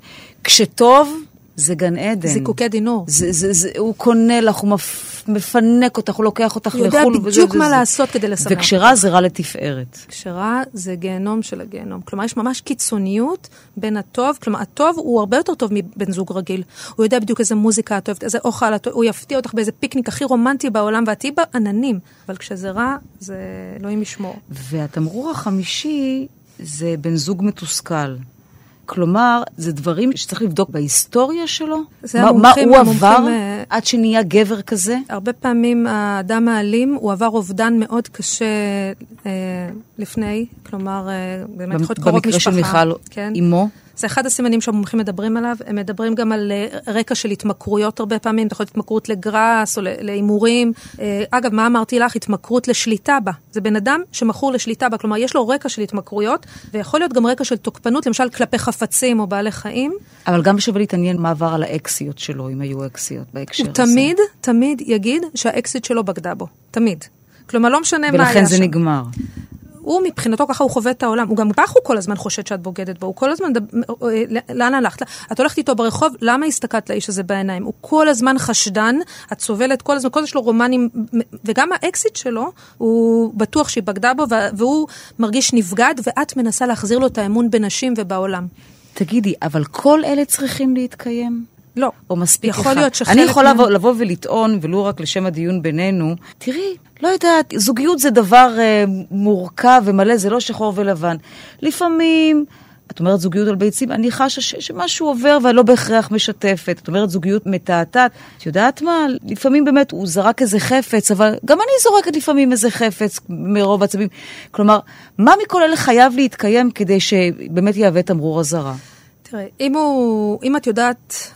כשטוב זה גן עדן. זיקוקי דינור. זה, זה, זה, הוא קונה לך, הוא מפ, מפנק אותך, הוא לוקח אותך לחול. הוא יודע בדיוק וזה, מה וזה. לעשות כדי לשמח. וכשרע זה רע לתפארת. כשרע זה גיהנום של הגיהנום. כלומר, יש ממש קיצוניות בין הטוב. כלומר, הטוב הוא הרבה יותר טוב מבן זוג רגיל. הוא יודע בדיוק איזה מוזיקה את אוהבת, איזה אוכל את אוהבת, הוא יפתיע אותך באיזה פיקניק הכי רומנטי בעולם, ואת תהיי בעננים. אבל כשזה רע, זה לא עם משמור. והתמרור החמישי זה בן זוג מתוסכל. כלומר, זה דברים שצריך לבדוק בהיסטוריה שלו. מה, המומחים, מה הוא המומחים, עבר אה, עד שנהיה גבר כזה? הרבה פעמים האדם האלים, הוא עבר אובדן מאוד קשה אה, לפני, כלומר, אה, באמת יכול להיות קרוב משפחה. במקרה של מיכל, כן? אמו? זה אחד הסימנים שהמומחים מדברים עליו, הם מדברים גם על רקע של התמכרויות הרבה פעמים, יכול להיות התמכרות לגרס או להימורים. אגב, מה אמרתי לך? התמכרות לשליטה בה. זה בן אדם שמכור לשליטה בה, כלומר, יש לו רקע של התמכרויות, ויכול להיות גם רקע של תוקפנות, למשל כלפי חפצים או בעלי חיים. אבל גם שווה להתעניין מה עבר על האקסיות שלו, אם היו אקסיות בהקשר הזה. הוא תמיד, תמיד יגיד שהאקסית שלו בגדה בו. תמיד. כלומר, לא משנה מה היה שם. ולכן זה נגמר. הוא מבחינתו ככה הוא חווה את העולם, הוא גם כך הוא כל הזמן חושד שאת בוגדת בו, הוא כל הזמן, לאן הלכת? את הולכת איתו ברחוב, למה הסתכלת לאיש הזה בעיניים? הוא כל הזמן חשדן, את סובלת כל הזמן, כל הזמן יש לו רומנים, וגם האקסיט שלו, הוא בטוח שהיא בגדה בו, והוא מרגיש נפגד, ואת מנסה להחזיר לו את האמון בנשים ובעולם. תגידי, אבל כל אלה צריכים להתקיים? לא. או מספיק יכול אחד. להיות שחלק... אני יכולה לבוא, לבוא ולטעון, ולא רק לשם הדיון בינינו, תראי, לא יודעת, זוגיות זה דבר אה, מורכב ומלא, זה לא שחור ולבן. לפעמים, את אומרת זוגיות על ביצים, אני חשה ש, שמשהו עובר ולא בהכרח משתפת. את אומרת זוגיות מתעתעת. את יודעת מה? לפעמים באמת הוא זרק איזה חפץ, אבל גם אני זורקת לפעמים איזה חפץ מרוב עצבים. כלומר, מה מכל אלה חייב להתקיים כדי שבאמת יהווה תמרור אזהרה? תראה, אם, הוא, אם את יודעת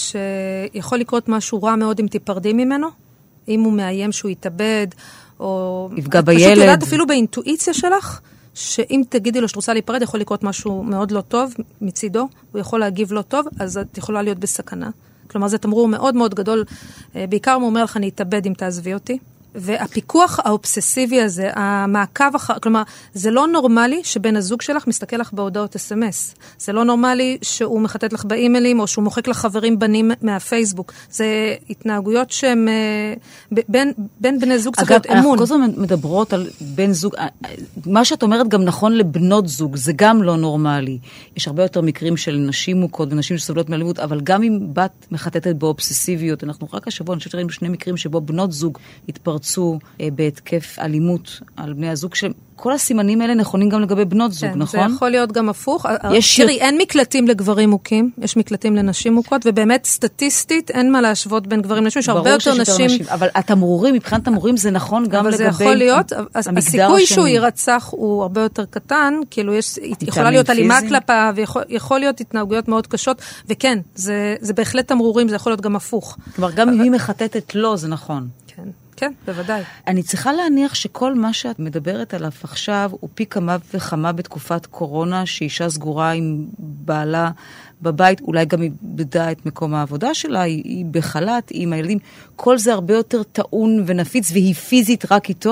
שיכול לקרות משהו רע מאוד אם תיפרדי ממנו, אם הוא מאיים שהוא יתאבד, או... יפגע בילד. פשוט יודעת אפילו באינטואיציה שלך, שאם תגידי לו שאת רוצה להיפרד, יכול לקרות משהו מאוד לא טוב מצידו, הוא יכול להגיב לא טוב, אז את יכולה להיות בסכנה. כלומר, זה תמרור מאוד מאוד גדול. בעיקר הוא אומר לך, אני אתאבד אם תעזבי אותי. והפיקוח האובססיבי הזה, המעקב אחר, כלומר, זה לא נורמלי שבן הזוג שלך מסתכל לך בהודעות אס אם אס. זה לא נורמלי שהוא מחטט לך באימיילים, או שהוא מוחק לך חברים בנים מהפייסבוק. זה התנהגויות שהן, בין, בין בני זוג צריך להיות אמון. אגב, אנחנו כל הזמן מדברות על בן זוג, מה שאת אומרת גם נכון לבנות זוג, זה גם לא נורמלי. יש הרבה יותר מקרים של נשים מוכות ונשים שסובלות מאלימות, אבל גם אם בת מחטטת באובססיביות, אנחנו רק השבוע, אני חושבת שראינו שני מקרים שבו בנות זוג התפרצו בהתקף אלימות על בני הזוג שלהם. כל הסימנים האלה נכונים גם לגבי בנות זוג, כן, נכון? זה יכול להיות גם הפוך. תראי, אין מקלטים לגברים מוכים, יש מקלטים לנשים מוכות, ובאמת סטטיסטית אין מה להשוות בין גברים לנשים, יש הרבה יותר נשים... נשים. אבל התמרורים, מבחינת תמרורים זה נכון גם לגבי המגדר השני. אבל זה יכול להיות, הסיכוי שהוא יירצח הוא הרבה יותר קטן, כאילו יש, יכולה להיות אלימה כלפה, ויכול להיות התנהגויות מאוד קשות, וכן, זה, זה בהחלט תמרורים, זה יכול להיות גם הפוך. כלומר, גם אם היא מחטטת לא, זה נכון. כן. כן, בוודאי. אני צריכה להניח שכל מה שאת מדברת עליו עכשיו הוא פי כמה וכמה בתקופת קורונה, שאישה סגורה עם בעלה בבית, אולי גם איבדה את מקום העבודה שלה, היא, היא בחל"ת, היא עם הילדים. כל זה הרבה יותר טעון ונפיץ, והיא פיזית רק איתו?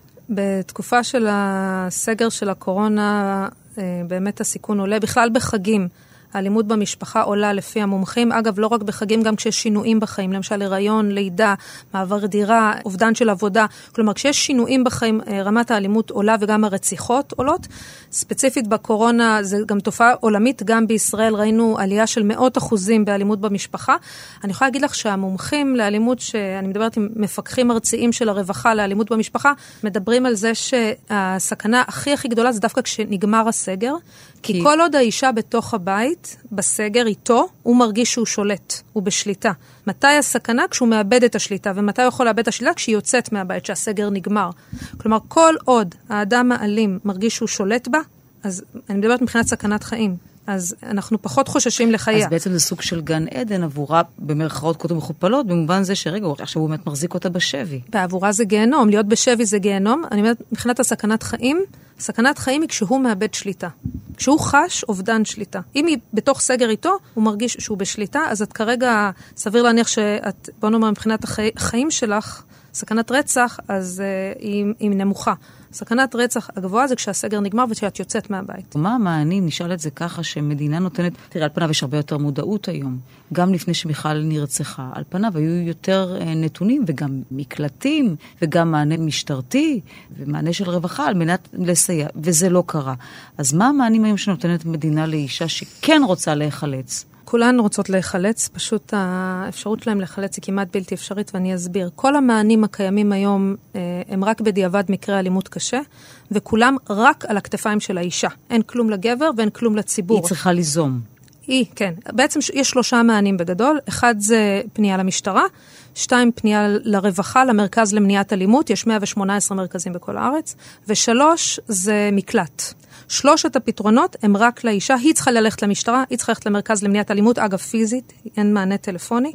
בתקופה של הסגר של הקורונה, באמת הסיכון עולה. בכלל בחגים. האלימות במשפחה עולה לפי המומחים. אגב, לא רק בחגים, גם כשיש שינויים בחיים, למשל הריון, לידה, מעבר דירה, אובדן של עבודה. כלומר, כשיש שינויים בחיים, רמת האלימות עולה וגם הרציחות עולות. ספציפית בקורונה, זה גם תופעה עולמית, גם בישראל ראינו עלייה של מאות אחוזים באלימות במשפחה. אני יכולה להגיד לך שהמומחים לאלימות, שאני מדברת עם מפקחים ארציים של הרווחה לאלימות במשפחה, מדברים על זה שהסכנה הכי הכי גדולה זה דווקא כשנגמר הסגר, כי, כי כל עוד האישה בתוך הבית, בסגר איתו, הוא מרגיש שהוא שולט, הוא בשליטה. מתי הסכנה? כשהוא מאבד את השליטה, ומתי הוא יכול לאבד את השליטה? כשהיא יוצאת מהבית, שהסגר נגמר. כלומר, כל עוד האדם האלים מרגיש שהוא שולט בה, אז אני מדברת מבחינת סכנת חיים. אז אנחנו פחות חוששים לחייה. אז בעצם זה סוג של גן עדן עבורה במרכאות קוטו מחופלות, במובן זה שרגע, עכשיו הוא באמת מחזיק אותה בשבי. בעבורה זה גיהנום, להיות בשבי זה גיהנום. אני אומרת, מבחינת הסכנת חיים, סכנת חיים היא כשהוא מאבד שליטה. כשהוא חש אובדן שליטה. אם היא בתוך סגר איתו, הוא מרגיש שהוא בשליטה, אז את כרגע, סביר להניח שאת, בוא נאמר, מבחינת החיים שלך, סכנת רצח, אז uh, היא, היא נמוכה. סכנת רצח הגבוהה זה כשהסגר נגמר ושאת יוצאת מהבית. מה המענים? נשאל את זה ככה שמדינה נותנת, תראה, על פניו יש הרבה יותר מודעות היום. גם לפני שמיכל נרצחה, על פניו היו יותר נתונים וגם מקלטים וגם מענה משטרתי ומענה של רווחה על מנת לסייע, וזה לא קרה. אז מה המענים היום שנותנת מדינה לאישה שכן רוצה להיחלץ? כולן רוצות להיחלץ, פשוט האפשרות שלהם להיחלץ היא כמעט בלתי אפשרית, ואני אסביר. כל המענים הקיימים היום הם רק בדיעבד מקרה אלימות קשה, וכולם רק על הכתפיים של האישה. אין כלום לגבר ואין כלום לציבור. היא צריכה ליזום. היא, כן. בעצם יש שלושה מענים בגדול. אחד זה פנייה למשטרה, שתיים פנייה לרווחה, למרכז למניעת אלימות, יש מאה ושמונה עשרה מרכזים בכל הארץ, ושלוש זה מקלט. שלושת הפתרונות הם רק לאישה, היא צריכה ללכת למשטרה, היא צריכה ללכת למרכז למניעת אלימות, אגב פיזית, אין מענה טלפוני,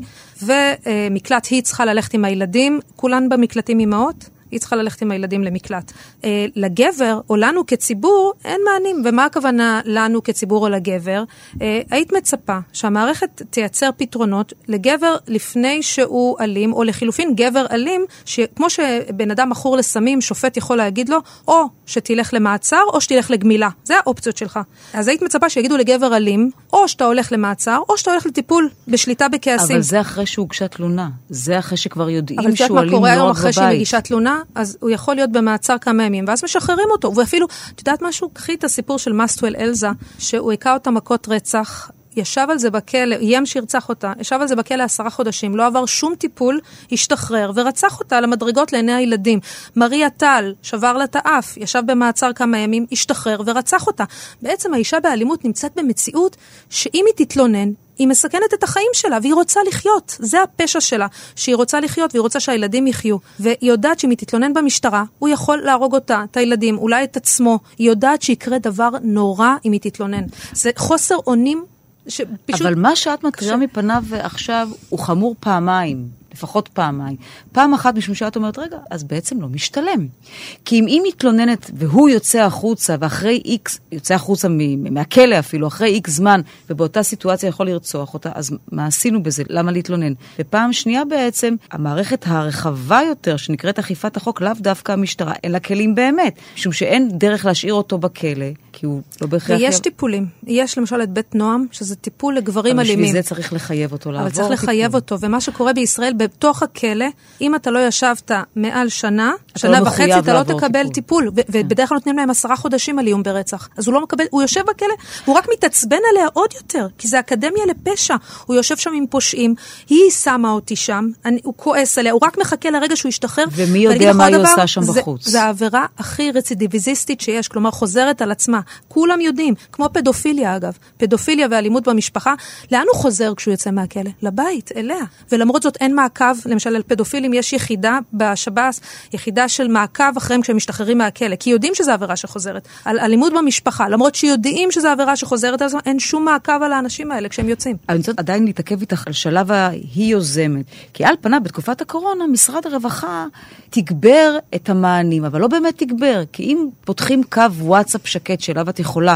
ומקלט היא צריכה ללכת עם הילדים, כולן במקלטים אימהות, היא צריכה ללכת עם הילדים למקלט. אה, לגבר, או לנו כציבור, אין מענים. ומה הכוונה לנו כציבור או לגבר? אה, היית מצפה שהמערכת תייצר פתרונות לגבר לפני שהוא אלים, או לחילופין גבר אלים, שכמו שבן אדם מכור לסמים, שופט יכול להגיד לו, או שתלך למעצר, או שתלך לגמילה. זה האופציות שלך. אז היית מצפה שיגידו לגבר אלים, או שאתה הולך למעצר, או שאתה הולך לטיפול בשליטה בכעסים. אבל זה אחרי שהוגשה תלונה. זה אחרי שכבר יודעים שהוא אלים לא רק בבית. אבל קורה היום אחרי שהיא מגישה תלונה, אז הוא יכול להיות במעצר כמה ימים, ואז משחררים אותו. ואפילו, את יודעת משהו? קחי את הסיפור של מסטואל אלזה, שהוא היקע אותה מכות רצח, ישב על זה בכלא, איים שירצח אותה, ישב על זה בכלא עשרה חודשים, לא עבר שום טיפול, השתחרר ורצח אותה על המדרגות לעיני הילדים. מריה טל, שבר לה את האף, ישב במעצר כמה ימים, השתחרר ורצח אותה. בעצם האישה באלימות נמצאת במציאות שאם היא תתלונן, היא מסכנת את החיים שלה, והיא רוצה לחיות. זה הפשע שלה, שהיא רוצה לחיות, והיא רוצה שהילדים יחיו. והיא יודעת שאם היא תתלונן במשטרה, הוא יכול להרוג אותה, את הילדים, אולי את עצמו. היא יודעת שיקרה דבר נורא אם היא תתלונן. זה חוסר אונים שפשוט... אבל מה שאת מקריאה מפניו עכשיו, הוא חמור פעמיים. לפחות פעמיים. פעם אחת משום שאת אומרת, רגע, אז בעצם לא משתלם. כי אם היא מתלוננת והוא יוצא החוצה, ואחרי איקס, יוצא החוצה מהכלא אפילו, אחרי איקס זמן, ובאותה סיטואציה יכול לרצוח אותה, אז מה עשינו בזה? למה להתלונן? ופעם שנייה בעצם, המערכת הרחבה יותר, שנקראת אכיפת החוק, לאו דווקא המשטרה, אין לה כלים באמת. משום שאין דרך להשאיר אותו בכלא, כי הוא לא בהכרח... ויש טיפולים. יש למשל את בית נועם, שזה טיפול לגברים אלימים. אבל בשביל זה צריך לחייב אותו לעבור. אבל צריך לחייב אותו, ומה שקורה בישראל, בתוך הכלא, אם אתה לא ישבת מעל שנה, שנה וחצי, אתה לא תקבל טיפול. ובדרך כלל נותנים להם עשרה חודשים על איום ברצח. אז הוא לא מקבל, הוא יושב בכלא, הוא רק מתעצבן עליה עוד יותר, כי זה אקדמיה לפשע. הוא יושב שם עם פושעים, היא שמה אותי שם, הוא כועס עליה, הוא רק מחכה לרגע שהוא ישתחרר. ומי יודע מה היא עושה שם בחוץ? זה העבירה הכי רצידיביזיסטית שיש, כלומר חוזרת על עצמה. כולם יודעים, כמו פדופיליה אגב, פדופיליה ואלימות במשפחה, לאן הוא חוזר כשהוא יוצא מהכלא? לבית, אליה. ולמרות זאת אין מעקב, למשל על פדופילים יש יחידה בשב"ס, יחידה של מעקב אחריהם כשהם משתחררים מהכלא, כי יודעים שזו עבירה שחוזרת. על אלימות במשפחה, למרות שיודעים שזו עבירה שחוזרת, אז אין שום מעקב על האנשים האלה כשהם יוצאים. אני רוצה עדיין להתעכב איתך על שלב ההיא יוזמת, כי על פניו בתקופת הקורונה, משרד הרווחה תגבר את המענים, אבל לא באמת תגבר, כי אם פותחים קו וואטסאפ שקט שאליו את יכולה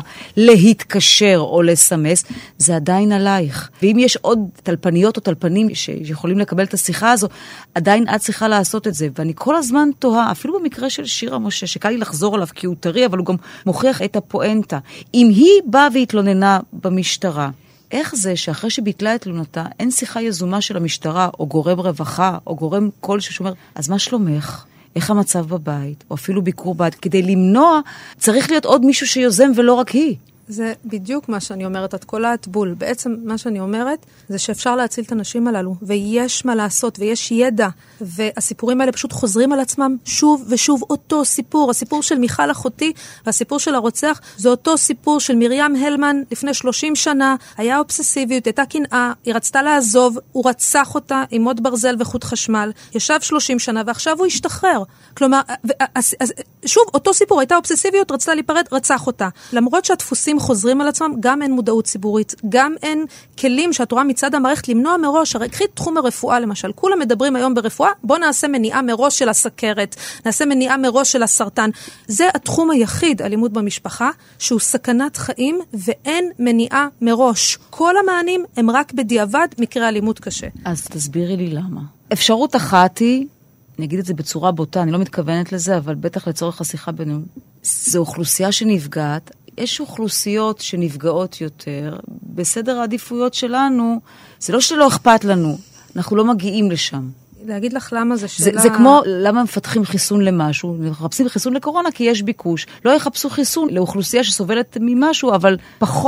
להתקשר או לסמס, זה עדיין עלייך. ואם יש עוד טלפניות או טלפנים שיכולים לקבל את השיחה הזו, עדיין את צריכה לעשות את זה. ואני כל הזמן תוהה, אפילו במקרה של שירה משה, שקל לי לחזור עליו כי הוא טרי, אבל הוא גם מוכיח את הפואנטה. אם היא באה והתלוננה במשטרה, איך זה שאחרי שביטלה את תלונתה, אין שיחה יזומה של המשטרה, או גורם רווחה, או גורם כלשהו שאומר, אז מה שלומך? איך המצב בבית? או אפילו ביקור בית? כדי למנוע, צריך להיות עוד מישהו שיוזם ולא רק היא. זה בדיוק מה שאני אומרת, את קולעת בול. בעצם מה שאני אומרת, זה שאפשר להציל את הנשים הללו, ויש מה לעשות, ויש ידע, והסיפורים האלה פשוט חוזרים על עצמם שוב ושוב, אותו סיפור. הסיפור של מיכל אחותי, והסיפור של הרוצח, זה אותו סיפור של מרים הלמן, לפני שלושים שנה, היה אובססיביות, הייתה קנאה, היא רצתה לעזוב, הוא רצח אותה עם עוד ברזל וחוט חשמל, ישב שלושים שנה, ועכשיו הוא השתחרר. כלומר, אז, אז, שוב, אותו סיפור, הייתה אובססיביות, רצתה להיפרד, רצח אותה. למרות שהדפוסים חוזרים על עצמם, גם אין מודעות ציבורית, גם אין כלים שאת רואה מצד המערכת למנוע מראש. הרי קחי תחום הרפואה למשל, כולם מדברים היום ברפואה, בוא נעשה מניעה מראש של הסכרת, נעשה מניעה מראש של הסרטן. זה התחום היחיד, אלימות במשפחה, שהוא סכנת חיים ואין מניעה מראש. כל המענים הם רק בדיעבד מקרה אלימות קשה. אז תסבירי לי למה. אפשרות אחת היא, אני אגיד את זה בצורה בוטה, אני לא מתכוונת לזה, אבל בטח לצורך השיחה בינינו, זו אוכלוסייה שנפגעת, יש אוכלוסיות שנפגעות יותר, בסדר העדיפויות שלנו, זה לא שלא אכפת לנו, אנחנו לא מגיעים לשם. להגיד לך למה זה שאלה... זה, זה כמו למה מפתחים חיסון למשהו, מחפשים חיסון לקורונה כי יש ביקוש, לא יחפשו חיסון לאוכלוסייה שסובלת ממשהו, אבל פחות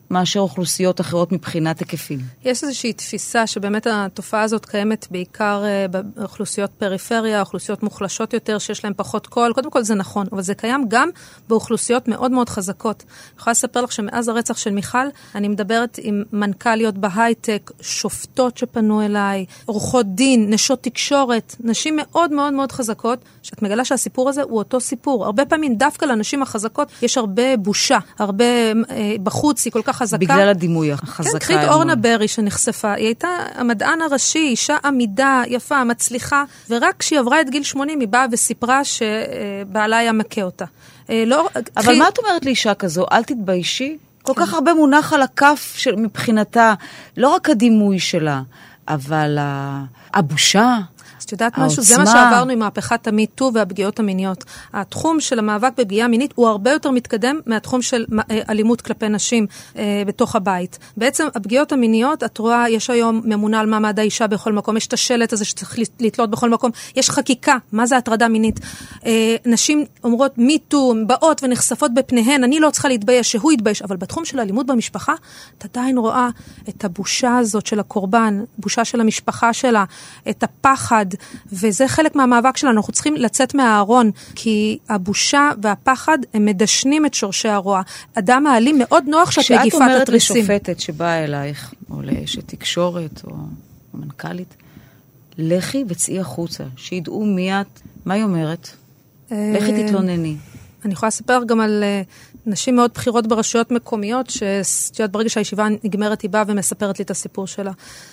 מאשר אוכלוסיות אחרות מבחינת היקפים. יש איזושהי תפיסה שבאמת התופעה הזאת קיימת בעיקר באוכלוסיות פריפריה, אוכלוסיות מוחלשות יותר, שיש להן פחות קול. קודם כל זה נכון, אבל זה קיים גם באוכלוסיות מאוד מאוד חזקות. אני יכולה לספר לך שמאז הרצח של מיכל, אני מדברת עם מנכ"ליות בהייטק, שופטות שפנו אליי, עורכות דין, נשות תקשורת, נשים מאוד מאוד מאוד חזקות, שאת מגלה שהסיפור הזה הוא אותו סיפור. הרבה פעמים דווקא לנשים החזקות יש הרבה בושה, הרבה אה, בחוץ, היא כל כך חזקה. בגלל הדימוי החזקה. כן, קחי את אורנה ברי שנחשפה, היא הייתה המדען הראשי, אישה עמידה, יפה, מצליחה, ורק כשהיא עברה את גיל שמונים, היא באה וסיפרה שבעלה היה מכה אותה. לא, אבל קחי... מה את אומרת לאישה כזו? אל תתביישי? כל כך הרבה מונח על הכף של, מבחינתה, לא רק הדימוי שלה, אבל הבושה, אז את יודעת משהו? זה מה שעברנו עם מהפכת המיטו והפגיעות המיניות. התחום של המאבק בפגיעה מינית הוא הרבה יותר מתקדם מהתחום של אלימות כלפי נשים אה, בתוך הבית. בעצם הפגיעות המיניות, את רואה, יש היום ממונה על מעמד האישה בכל מקום, יש את השלט הזה שצריך לתלות בכל מקום, יש חקיקה, מה זה הטרדה מינית? אה, נשים אומרות מיטו, באות ונחשפות בפניהן, אני לא צריכה להתבייש, שהוא יתבייש, אבל בתחום של האלימות במשפחה, את עדיין רואה את הבושה הזאת של הקורבן, בושה של המשפחה שלה, את הפחד, וזה חלק מהמאבק שלנו. אנחנו צריכים לצאת מהארון, כי הבושה והפחד הם מדשנים את שורשי הרוע. אדם האלים מאוד נוח שאת מגיפה את התריסים. כשאת אומרת לשופטת שבאה אלייך, או לאשת תקשורת, או מנכ"לית, לכי וצאי החוצה, שידעו מי את, מה היא אומרת? לכי תתלונני. אני יכולה לספר גם על נשים מאוד בחירות ברשויות מקומיות, שברגע שהישיבה נגמרת היא באה ומספרת לי את הסיפור שלה.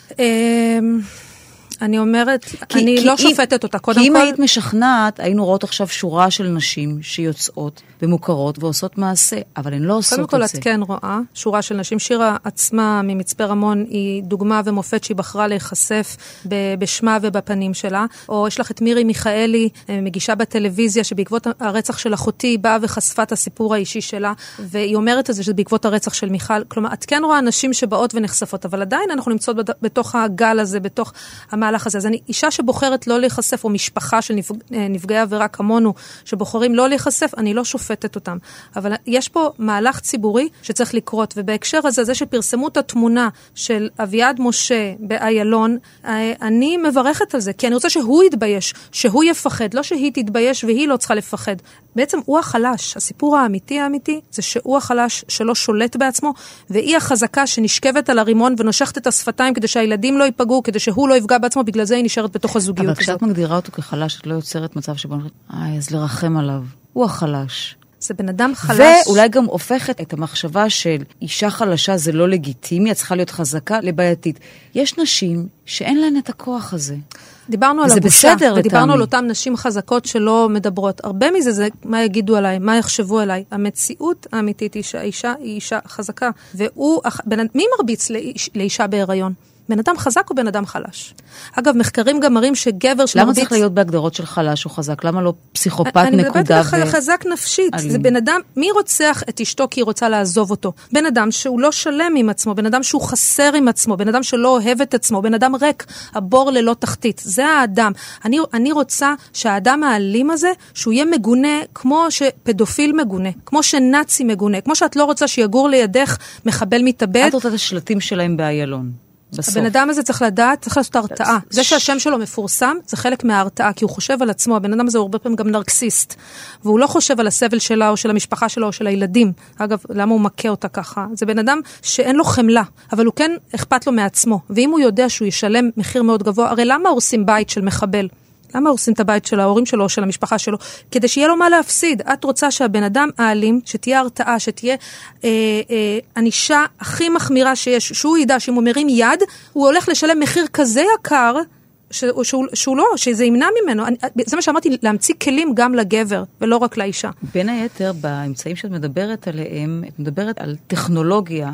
אני אומרת, כי, אני כי לא אם, שופטת אותה. קודם כי כל... אם היית משכנעת, היינו רואות עכשיו שורה של נשים שיוצאות ומוכרות ועושות מעשה, אבל הן לא עושות את זה. קודם כל את כן רואה שורה של נשים. שירה עצמה ממצפה רמון היא דוגמה ומופת שהיא בחרה להיחשף בשמה ובפנים שלה. או יש לך את מירי מיכאלי, מגישה בטלוויזיה, שבעקבות הרצח של אחותי היא באה וחשפה את הסיפור האישי שלה, והיא אומרת את זה שזה בעקבות הרצח של מיכל. כלומר, את כן רואה נשים שבאות ונחשפות, אבל עדיין אנחנו נמצאות בתוך הגל הזה, בתוך המהלך הזה. אז אני אישה שבוחרת לא להיחשף, או משפחה של נפג... נפגעי עבירה כמונו, שבוחרים לא להיחשף, אני לא שופטת אותם. אבל יש פה מהלך ציבורי שצריך לקרות, ובהקשר הזה, זה שפרסמו את התמונה של אביעד משה באיילון, אני מברכת על זה, כי אני רוצה שהוא יתבייש, שהוא יפחד, לא שהיא תתבייש והיא לא צריכה לפחד. בעצם הוא החלש. הסיפור האמיתי האמיתי זה שהוא החלש שלא שולט בעצמו, והיא החזקה שנשכבת על הרימון ונושכת את השפתיים כדי שהילדים לא ייפגעו, כדי שהוא לא יפגע בעצמו, בגלל זה היא נשארת בתוך הזוגיות הזאת. אבל כשאת מגדירה אותו כחלש, את לא יוצרת מצב שבו איי, אז לרחם עליו. הוא החלש. זה בן אדם חלש. ואולי גם הופכת את המחשבה של אישה חלשה זה לא לגיטימי, את צריכה להיות חזקה לבעייתית. יש נשים שאין להן את הכוח הזה. דיברנו על הבושה, ודיברנו על אותן נשים חזקות שלא מדברות. הרבה מזה זה מה יגידו עליי, מה יחשבו עליי. המציאות האמיתית היא שהאישה היא אישה חזקה. והוא, מי מרביץ לאיש, לאישה בהיריון? בן אדם חזק או בן אדם חלש? אגב, מחקרים גם מראים שגבר שמרביץ... למה צריך להיות בהגדרות של חלש או חזק? למה לא פסיכופת נקודה? אני מדברת לך חזק נפשית. זה בן אדם, מי רוצח את אשתו כי היא רוצה לעזוב אותו? בן אדם שהוא לא שלם עם עצמו, בן אדם שהוא חסר עם עצמו, בן אדם שלא אוהב את עצמו, בן אדם ריק, הבור ללא תחתית. זה האדם. אני, אני רוצה שהאדם האלים הזה, שהוא יהיה מגונה כמו שפדופיל מגונה, כמו שנאצי מגונה, כמו שאת לא רוצה שיגור לידך מחבל מתאבד. את רוצה את השלטים שלהם באיילון. בסוף. הבן אדם הזה צריך לדעת, צריך לעשות הרתעה. זה שהשם שלו מפורסם, זה חלק מההרתעה, כי הוא חושב על עצמו. הבן אדם הזה הוא הרבה פעמים גם נרקסיסט. והוא לא חושב על הסבל שלה, או של המשפחה שלו, או של הילדים. אגב, למה הוא מכה אותה ככה? זה בן אדם שאין לו חמלה, אבל הוא כן אכפת לו מעצמו. ואם הוא יודע שהוא ישלם מחיר מאוד גבוה, הרי למה הורסים בית של מחבל? למה הורסים את הבית של ההורים שלו או של המשפחה שלו? כדי שיהיה לו מה להפסיד. את רוצה שהבן אדם האלים, שתהיה הרתעה, שתהיה אה, אה, אנישה הכי מחמירה שיש, שהוא ידע שאם הוא מרים יד, הוא הולך לשלם מחיר כזה יקר, ש, שהוא, שהוא לא, שזה ימנע ממנו. אני, זה מה שאמרתי, להמציא כלים גם לגבר, ולא רק לאישה. בין היתר, באמצעים שאת מדברת עליהם, את מדברת על טכנולוגיה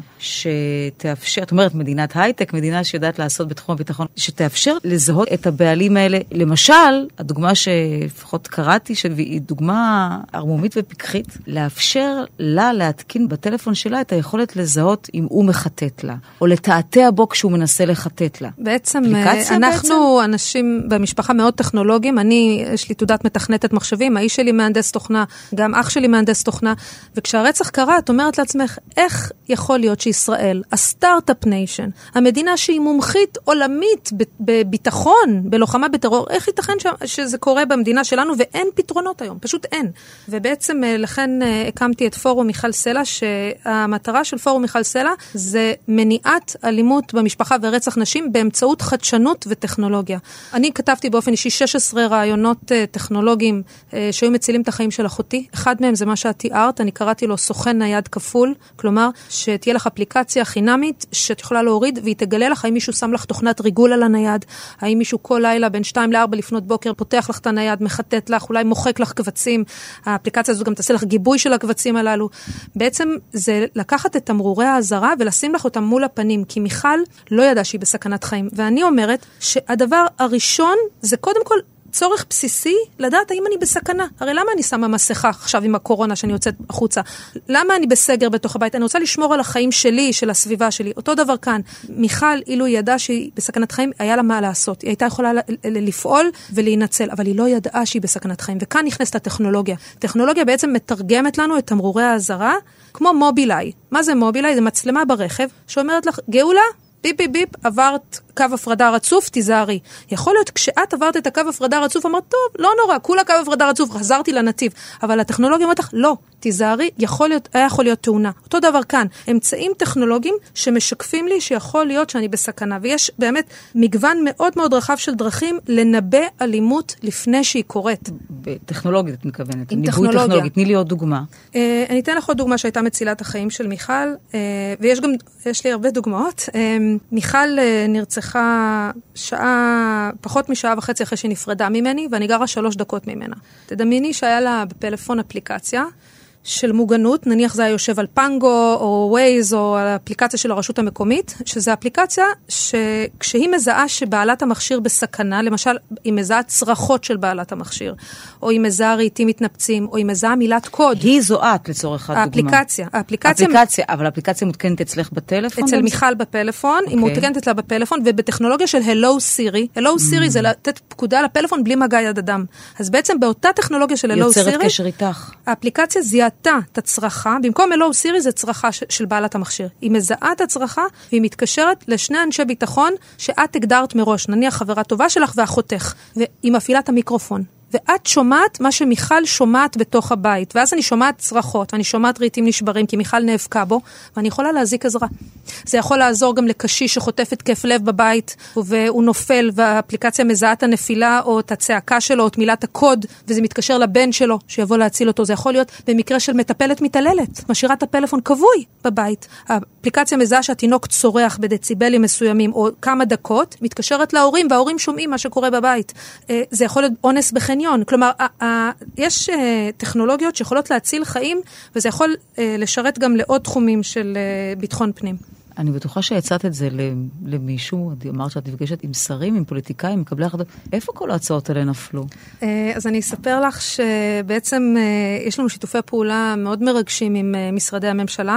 שתאפשר, את אומרת, מדינת הייטק, מדינה שיודעת לעשות בתחום הביטחון, שתאפשר לזהות את הבעלים האלה. למשל, הדוגמה שלפחות קראתי, שהיא דוגמה ערמומית ופיקחית, לאפשר לה להתקין בטלפון שלה את היכולת לזהות אם הוא מחטט לה, או לתעתע בו כשהוא מנסה לחטט לה. בעצם, אנחנו, אנשים במשפחה מאוד טכנולוגיים, אני, יש לי תעודת מתכנתת מחשבים, האיש שלי מהנדס תוכנה, גם אח שלי מהנדס תוכנה, וכשהרצח קרה, את אומרת לעצמך, איך יכול להיות שישראל, הסטארט-אפ ניישן, המדינה שהיא מומחית עולמית בביטחון, בלוחמה בטרור, איך ייתכן שזה קורה במדינה שלנו, ואין פתרונות היום, פשוט אין. ובעצם לכן הקמתי את פורום מיכל סלע, שהמטרה של פורום מיכל סלע זה מניעת אלימות במשפחה ורצח נשים באמצעות חדשנות וטכנולוגיה. אני כתבתי באופן אישי שש עשרה רעיונות טכנולוגיים שהיו מצילים את החיים של אחותי. אחד מהם זה מה שאת תיארת, אני קראתי לו סוכן נייד כפול, כלומר שתהיה לך אפליקציה חינמית שאת יכולה להוריד והיא תגלה לך האם מישהו שם לך תוכנת ריגול על הנייד, האם מישהו כל לילה בין שתיים לארבע לפנות בוקר פותח לך את הנייד, מחטט לך, אולי מוחק לך קבצים. האפליקציה הזו גם תעשה לך גיבוי של הקבצים הללו. בעצם זה לקחת את תמרורי האזהרה ולשים לך אותם מול הפנים, כי מיכל לא ידעה שהיא בסכנת חיים. ואני אומרת שהדבר הראשון זה קודם כל צורך בסיסי לדעת האם אני בסכנה. הרי למה אני שמה מסכה עכשיו עם הקורונה שאני יוצאת החוצה? למה אני בסגר בתוך הבית? אני רוצה לשמור על החיים שלי, של הסביבה שלי. אותו דבר כאן. מיכל, אילו היא ידעה שהיא בסכנת חיים, היה לה מה לעשות. היא הייתה יכולה לפעול ולהינצל, אבל היא לא ידעה שהיא בסכנת חיים. וכאן נכנסת הטכנולוגיה. טכנולוגיה בעצם מתרגמת לנו את תמרורי האזהרה, כמו מובילאיי. מה זה מובילאיי? זה מצלמה ברכב שאומרת לך, גאולה, ביפ ביפ ביפ, עברת קו הפרדה רצוף, תיזהרי. יכול להיות כשאת עברת את הקו הפרדה רצוף, אמרת, טוב, לא נורא, כולה קו הפרדה רצוף, חזרתי לנתיב. אבל הטכנולוגיה אומרת לך, לא, תיזהרי, יכול להיות, היה יכול להיות תאונה. אותו דבר כאן, אמצעים טכנולוגיים שמשקפים לי שיכול להיות שאני בסכנה. ויש באמת מגוון מאוד מאוד רחב של דרכים לנבא אלימות לפני שהיא קורית. בטכנולוגית את מכוונת. עם טכנולוגיה. טכנולוגית. תני לי עוד דוגמה. אה, אני אתן לך עוד דוגמה שהייתה מצילת החיים של מיכל, אה, ויש גם, יש לי הרבה דוגמאות. אה, מיכל אה, נרצחה שעה, פחות משעה וחצי אחרי שהיא נפרדה ממני, ואני גרה שלוש דקות ממנה. תדמייני שהיה לה בפלאפון אפליקציה, של מוגנות, נניח זה היה יושב על פנגו או ווייז או על האפליקציה של הרשות המקומית, שזו אפליקציה שכשהיא מזהה שבעלת המכשיר בסכנה, למשל היא מזהה צרחות של בעלת המכשיר, או היא מזהה רהיטים מתנפצים, או היא מזהה מילת קוד. היא זוהת לצורך הדוגמה. האפליקציה. האפליקציה, אפליקציה, אבל האפליקציה מותקנת אצלך בטלפון? אצל מיכל בפלאפון, היא מותקנת אצלה בפלאפון, ובטכנולוגיה של Hello Siri. Hello Siri זה לתת פקודה לפלאפון בלי מגע יד אדם. אז בעצם באותה טכנולוגיה של Hello Siri, יוצרת קשר איתך. האפליקציה זיהתה את הצרחה, במקום Hello Siri זה צרחה ש- של בעלת המכשיר. היא מזהה את הצרחה, והיא מתקשרת לשני אנשי ביטחון שאת הגדרת מראש, נניח חברה טובה שלך ואחותך, והיא מפעילה את המיקרופון. ואת שומעת מה שמיכל שומעת בתוך הבית, ואז אני שומעת צרחות, ואני שומעת רהיטים נשברים, כי מיכל נאבקה בו, ואני יכולה להזיק עזרה. זה יכול לעזור גם לקשיש שחוטף התקף לב בבית, והוא נופל, והאפליקציה מזהה את הנפילה, או את הצעקה שלו, או את מילת הקוד, וזה מתקשר לבן שלו, שיבוא להציל אותו. זה יכול להיות במקרה של מטפלת מתעללת, משאירה את הפלאפון כבוי בבית. האפליקציה מזהה שהתינוק צורח בדציבלים מסוימים, או כמה דקות, מתקשרת להורים, וההורים שומעים מה שקורה בבית. זה יכול להיות אונס בחניון. כלומר, יש טכנולוגיות שיכולות להציל חיים, וזה יכול לשרת גם לעוד תחומים של ביטחון פנים. אני בטוחה שיצאת את זה למישהו, אמרת שאת נפגשת עם שרים, עם פוליטיקאים, עם מקבלי החלטות. איפה כל ההצעות האלה נפלו? אז אני אספר לך שבעצם יש לנו שיתופי פעולה מאוד מרגשים עם משרדי הממשלה.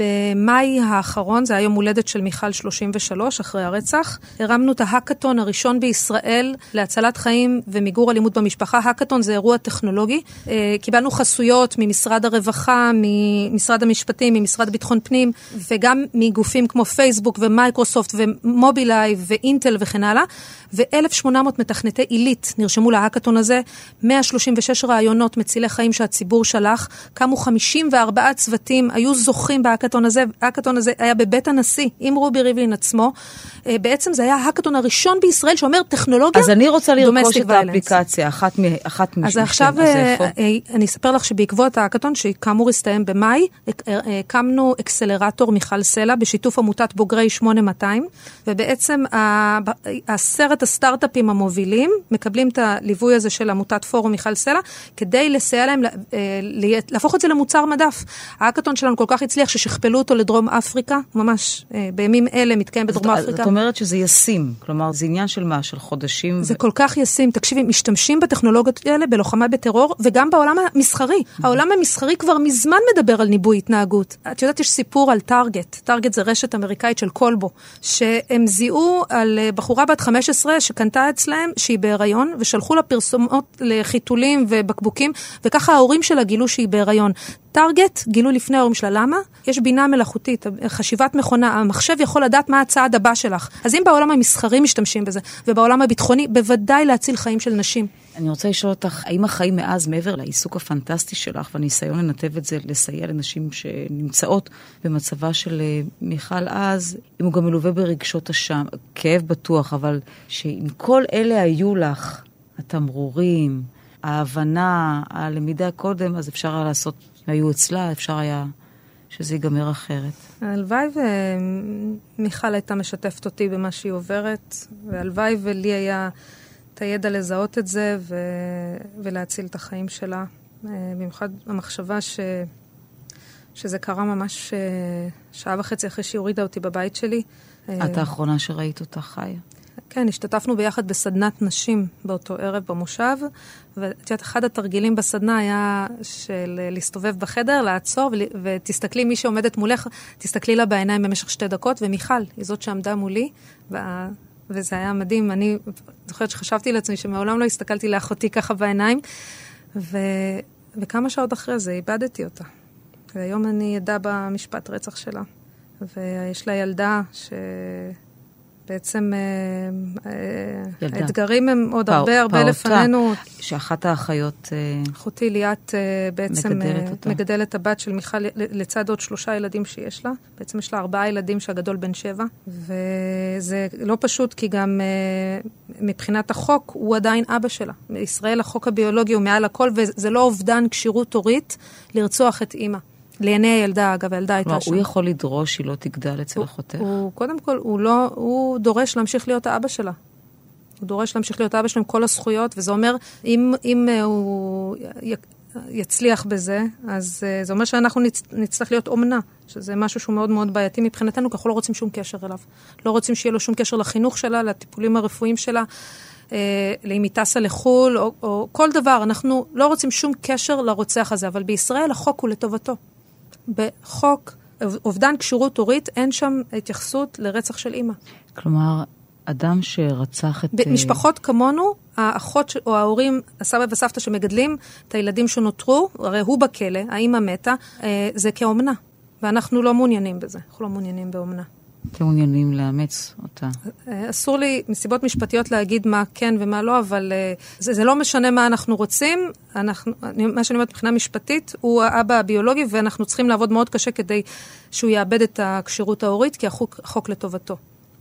במאי האחרון, זה היה יום הולדת של מיכל שלושים ושלוש, אחרי הרצח, הרמנו את ההקאטון הראשון בישראל להצלת חיים ומיגור אלימות במשפחה. ההקאטון זה אירוע טכנולוגי. קיבלנו חסויות ממשרד הרווחה, ממשרד המשפטים, ממשרד ביטחון פנים, וגם מגופים כמו פייסבוק ומייקרוסופט ומובילאיי ואינטל וכן הלאה, ו-אלף ושמונה מאות מתכנתי עילית נרשמו להאקתון הזה, מאה שלושים ושש רעיונות מצילי חיים שהציבור שלח, קמו חמישים וארבעה צוותים, היו זוכים בהאקתון הזה, ההאקתון הזה היה בבית הנשיא, עם רובי ריבלין עצמו, בעצם זה היה ההאקתון הראשון בישראל שאומר טכנולוגיה. אז אני רוצה לרכוש את האפליקציה, אחת משתיים. אז עכשיו אני אספר לך שבעקבות ההאקתון, שכאמור הסתיים במאי, הקמנו אקסלרטור מיכל סלע, בשיתוף עמותת בוגרי שמונה מאתיים, ובעצם עשרת הסטארט-אפים המובילים, מקבלים את הליווי הזה של עמותת פורום מיכל סלע, כדי לסייע להם להפוך את זה למוצר מדף. ההאקתון שלנו כל כך הצליח ששכפלו אותו לדרום אפריקה, ממש בימים אלה מתקיים בדרום אפריקה. זאת אומרת שזה ישים, כלומר זה עניין של מה? של חודשים? זה כל כך ישים. תקשיבי, משתמשים בטכנולוגיות האלה בלוחמה בטרור, וגם בעולם המסחרי. העולם המסחרי כבר מזמן מדבר על ניבוי התנהגות. את יודעת, יש סיפור על טארגט. טארגט זה רשת רשת אמריקאית של קולבו, שהם זיהו על בחורה בת חמש עשרה שקנתה אצלהם שהיא בהיריון, ושלחו לה פרסומות לחיתולים ובקבוקים, וככה ההורים שלה גילו שהיא בהיריון. טארגט גילו לפני ההורים שלה. למה? יש בינה מלאכותית, חשיבת מכונה, המחשב יכול לדעת מה הצעד הבא שלך. אז אם בעולם המסחרי משתמשים בזה, ובעולם הביטחוני, בוודאי להציל חיים של נשים. אני רוצה לשאול אותך, האם החיים מאז מעבר לעיסוק הפנטסטי שלך, והניסיון לנתב את זה, לסייע לנשים שנמצאות במצבה של מיכל אז, אם הוא גם מלווה ברגשות אשם, כאב בטוח, אבל שאם כל אלה היו לך, התמרורים, ההבנה, הלמידה קודם, אז אפשר היה לעשות, היו אצלה, אפשר היה שזה ייגמר אחרת. הלוואי ומיכל הייתה משתפת אותי במה שהיא עוברת, והלוואי ולי היה את הידע לזהות את זה ו... ולהציל את החיים שלה. במיוחד המחשבה ש... שזה קרה ממש שעה וחצי אחרי שהיא הורידה אותי בבית שלי. את האחרונה שראית אותה חיה. כן, השתתפנו ביחד בסדנת נשים באותו ערב במושב, ואת אחד התרגילים בסדנה היה של להסתובב בחדר, לעצור, ותסתכלי מי שעומדת מולך, תסתכלי לה בעיניים במשך שתי דקות, ומיכל, היא זאת שעמדה מולי, וזה היה מדהים. אני זוכרת שחשבתי לעצמי שמעולם לא הסתכלתי לאחותי ככה בעיניים, ו... וכמה שעות אחרי זה איבדתי אותה. והיום אני ידע במשפט רצח שלה, ויש לה ילדה ש... בעצם האתגרים הם עוד הרבה הרבה לפנינו. שאחת האחיות אחותי ליאת בעצם מגדלת הבת של מיכל לצד עוד שלושה ילדים שיש לה. בעצם יש לה ארבעה ילדים שהגדול בן שבע. וזה לא פשוט כי גם מבחינת החוק הוא עדיין אבא שלה. בישראל החוק הביולוגי הוא מעל הכל, וזה לא אובדן כשירות הורית לרצוח את אימא. לעיני הילדה, אגב, הילדה הייתה שם. הוא יכול לדרוש שהיא לא תגדל אצל אחותך. הוא, קודם כל, הוא לא, הוא דורש להמשיך להיות האבא שלה. הוא דורש להמשיך להיות האבא שלה עם כל הזכויות, וזה אומר, אם, אם הוא יצליח בזה, אז זה אומר שאנחנו נצ, נצטרך להיות אומנה, שזה משהו שהוא מאוד מאוד בעייתי מבחינתנו, כי אנחנו לא רוצים שום קשר אליו. לא רוצים שיהיה לו שום קשר לחינוך שלה, לטיפולים הרפואיים שלה, לאם היא טסה לחול, או, או כל דבר. אנחנו לא רוצים שום קשר לרוצח הזה, אבל בישראל החוק הוא לטובתו. בחוק אובדן כשירות הורית, אין שם התייחסות לרצח של אימא. כלומר, אדם שרצח את... במשפחות כמונו, האחות או ההורים, הסבא וסבתא שמגדלים את הילדים שנותרו, הרי הוא בכלא, האמא מתה, זה כאומנה. ואנחנו לא מעוניינים בזה. אנחנו לא מעוניינים באומנה. אתם מעוניינים לאמץ אותה? אסור לי מסיבות משפטיות להגיד מה כן ומה לא, אבל זה, זה לא משנה מה אנחנו רוצים. אנחנו, מה שאני אומרת מבחינה משפטית, הוא האבא הביולוגי, ואנחנו צריכים לעבוד מאוד קשה כדי שהוא יאבד את הקשירות ההורית, כי החוק, החוק לטובתו.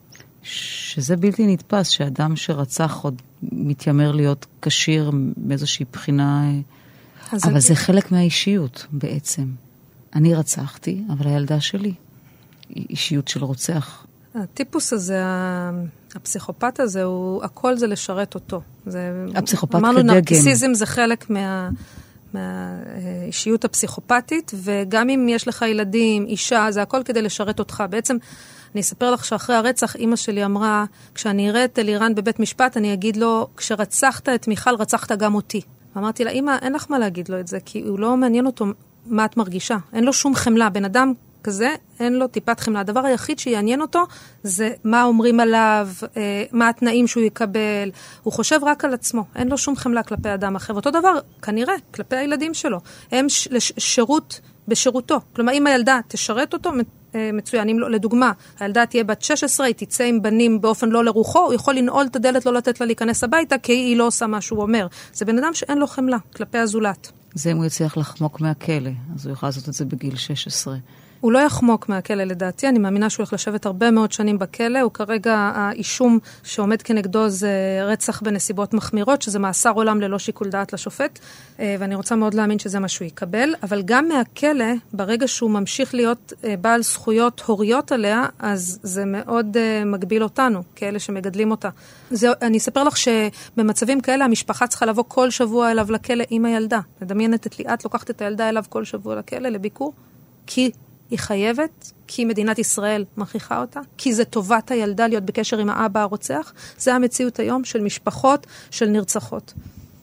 שזה בלתי נתפס, שאדם שרצח עוד מתיימר להיות קשיר מאיזושהי בחינה, אבל אני... זה חלק מהאישיות בעצם. אני רצחתי, אבל הילדה שלי. אישיות של רוצח. הטיפוס הזה, הפסיכופת הזה, הוא, הכל זה לשרת אותו. זה, הפסיכופת אמרנו, כדגם. נרקיסיזם זה חלק מה, מהאישיות הפסיכופתית, וגם אם יש לך ילדים, אישה, זה הכל כדי לשרת אותך. בעצם, אני אספר לך שאחרי הרצח, אמא שלי אמרה, כשאני אראה את אלירן בבית משפט, אני אגיד לו, כשרצחת את מיכל, רצחת גם אותי. אמרתי לה, אמא, אין לך מה להגיד לו את זה, כי הוא לא מעניין אותו מה את מרגישה. אין לו שום חמלה. בן אדם כזה, אין לו טיפת חמלה. הדבר היחיד שיעניין אותו זה מה אומרים עליו, מה התנאים שהוא יקבל. הוא חושב רק על עצמו. אין לו שום חמלה כלפי אדם אחר. ואותו דבר, כנראה, כלפי הילדים שלו. הם שירות בשירותו. כלומר, אם הילדה תשרת אותו, מצוין. אם לא, לדוגמה, הילדה תהיה בת שש עשרה, היא תצא עם בנים באופן לא לרוחו, הוא יכול לנעול את הדלת, לא לתת לה להיכנס הביתה, כי היא לא עושה מה שהוא אומר. זה בן אדם שאין לו חמלה כלפי הזולת. זה אם הוא יצליח לחמוק מהכלא, אז הוא יכול לעשות את זה בגיל שש עשרה. הוא לא יחמוק מהכלא לדעתי, אני מאמינה שהוא הולך לשבת הרבה מאוד שנים בכלא, הוא כרגע האישום שעומד כנגדו זה רצח בנסיבות מחמירות, שזה מאסר עולם ללא שיקול דעת לשופט, ואני רוצה מאוד להאמין שזה מה שהוא יקבל, אבל גם מהכלא, ברגע שהוא ממשיך להיות בעל זכויות הוריות עליה, אז זה מאוד מגביל אותנו, כאלה שמגדלים אותה. זה, אני אספר לך שבמצבים כאלה המשפחה צריכה לבוא כל שבוע אליו לכלא עם הילדה. מדמיינת את ליאת, לוקחת את הילדה אליו כל שבוע לכלא, לביקור, כי היא חייבת, כי מדינת ישראל מכריחה אותה, כי זה טובת הילדה להיות בקשר עם האבא הרוצח. זה המציאות היום של משפחות, של נרצחות.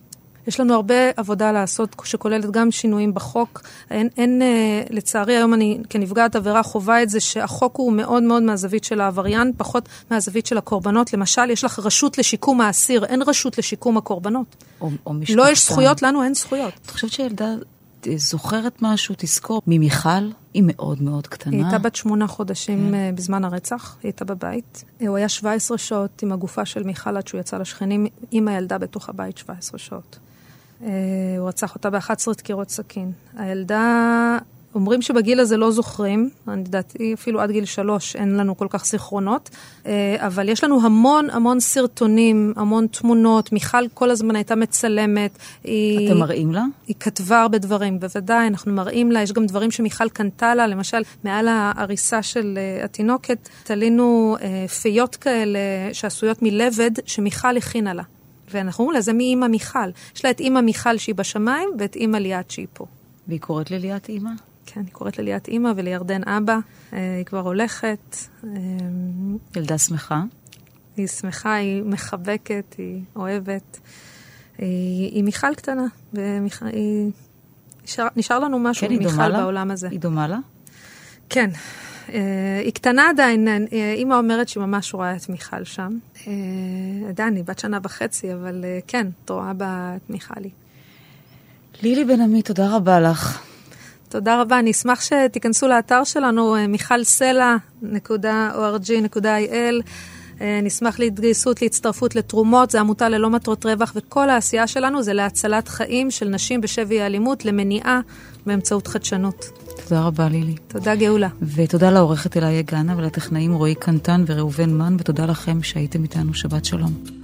יש לנו הרבה עבודה לעשות, שכוללת גם שינויים בחוק. אין, אין, לצערי, היום אני כנפגעת עבירה חובה את זה שהחוק הוא מאוד מאוד מהזווית של העבריין, פחות מהזווית של הקורבנות. למשל, יש לך רשות לשיקום האסיר, אין רשות לשיקום הקורבנות. או, או משפחתה. לא יש זכויות, לנו אין זכויות. את חושבת שילדה זוכרת משהו, תזכור, ממיכל? היא מאוד מאוד קטנה. היא הייתה בת שמונה חודשים כן. בזמן הרצח, היא הייתה בבית. הוא היה שבע עשרה שעות עם הגופה של מיכל עד שהוא יצא לשכנים, עם הילדה בתוך הבית שבע עשרה שעות. הוא רצח אותה ב-אחת עשרה דקירות סכין. הילדה, אומרים שבגיל הזה לא זוכרים, אני יודעת, אפילו עד גיל שלוש אין לנו כל כך זיכרונות, אבל יש לנו המון המון סרטונים, המון תמונות, מיכל כל הזמן הייתה מצלמת. היא, אתם מראים לה? היא כתבה הרבה דברים, בוודאי, אנחנו מראים לה, יש גם דברים שמיכל קנתה לה, למשל, מעל העריסה של התינוקת, תלינו פיות כאלה שעשויות מלבד, שמיכל הכינה לה. ואנחנו אומרים לה, זה מאמא מיכל. יש לה את אמא מיכל שהיא בשמיים, ואת אמא ליאת שהיא פה. והיא קוראת לליאת אמא? כן, היא קוראת לליאת אמא ולירדן אבא. היא כבר הולכת. ילדה שמחה? היא שמחה, היא מחבקת, היא אוהבת. היא, היא מיכל קטנה. ומיכל, היא... נשאר, נשאר לנו משהו כן, מיכל בעולם הזה. היא דומה לה? כן. היא קטנה עדיין, אמא אומרת שהיא ממש רואה את מיכל שם. עדיין, היא בת שנה וחצי, אבל כן, את רואה בה את מיכלי. לילי בן עמי, תודה רבה לך. תודה רבה, אני אשמח שתיכנסו לאתר שלנו, מיכל סלע נקודה או אר ג'י נקודה איי אל. נשמח להתגייסות, להצטרפות לתרומות, זה עמותה ללא מטרות רווח, וכל העשייה שלנו זה להצלת חיים של נשים בשבי האלימות, למניעה באמצעות חדשנות. תודה רבה לילי. תודה גאולה. ותודה לעורכת אליה גנה ולטכנאים רועי קנטן וראובן מן, ותודה לכם שהייתם איתנו. שבת שלום.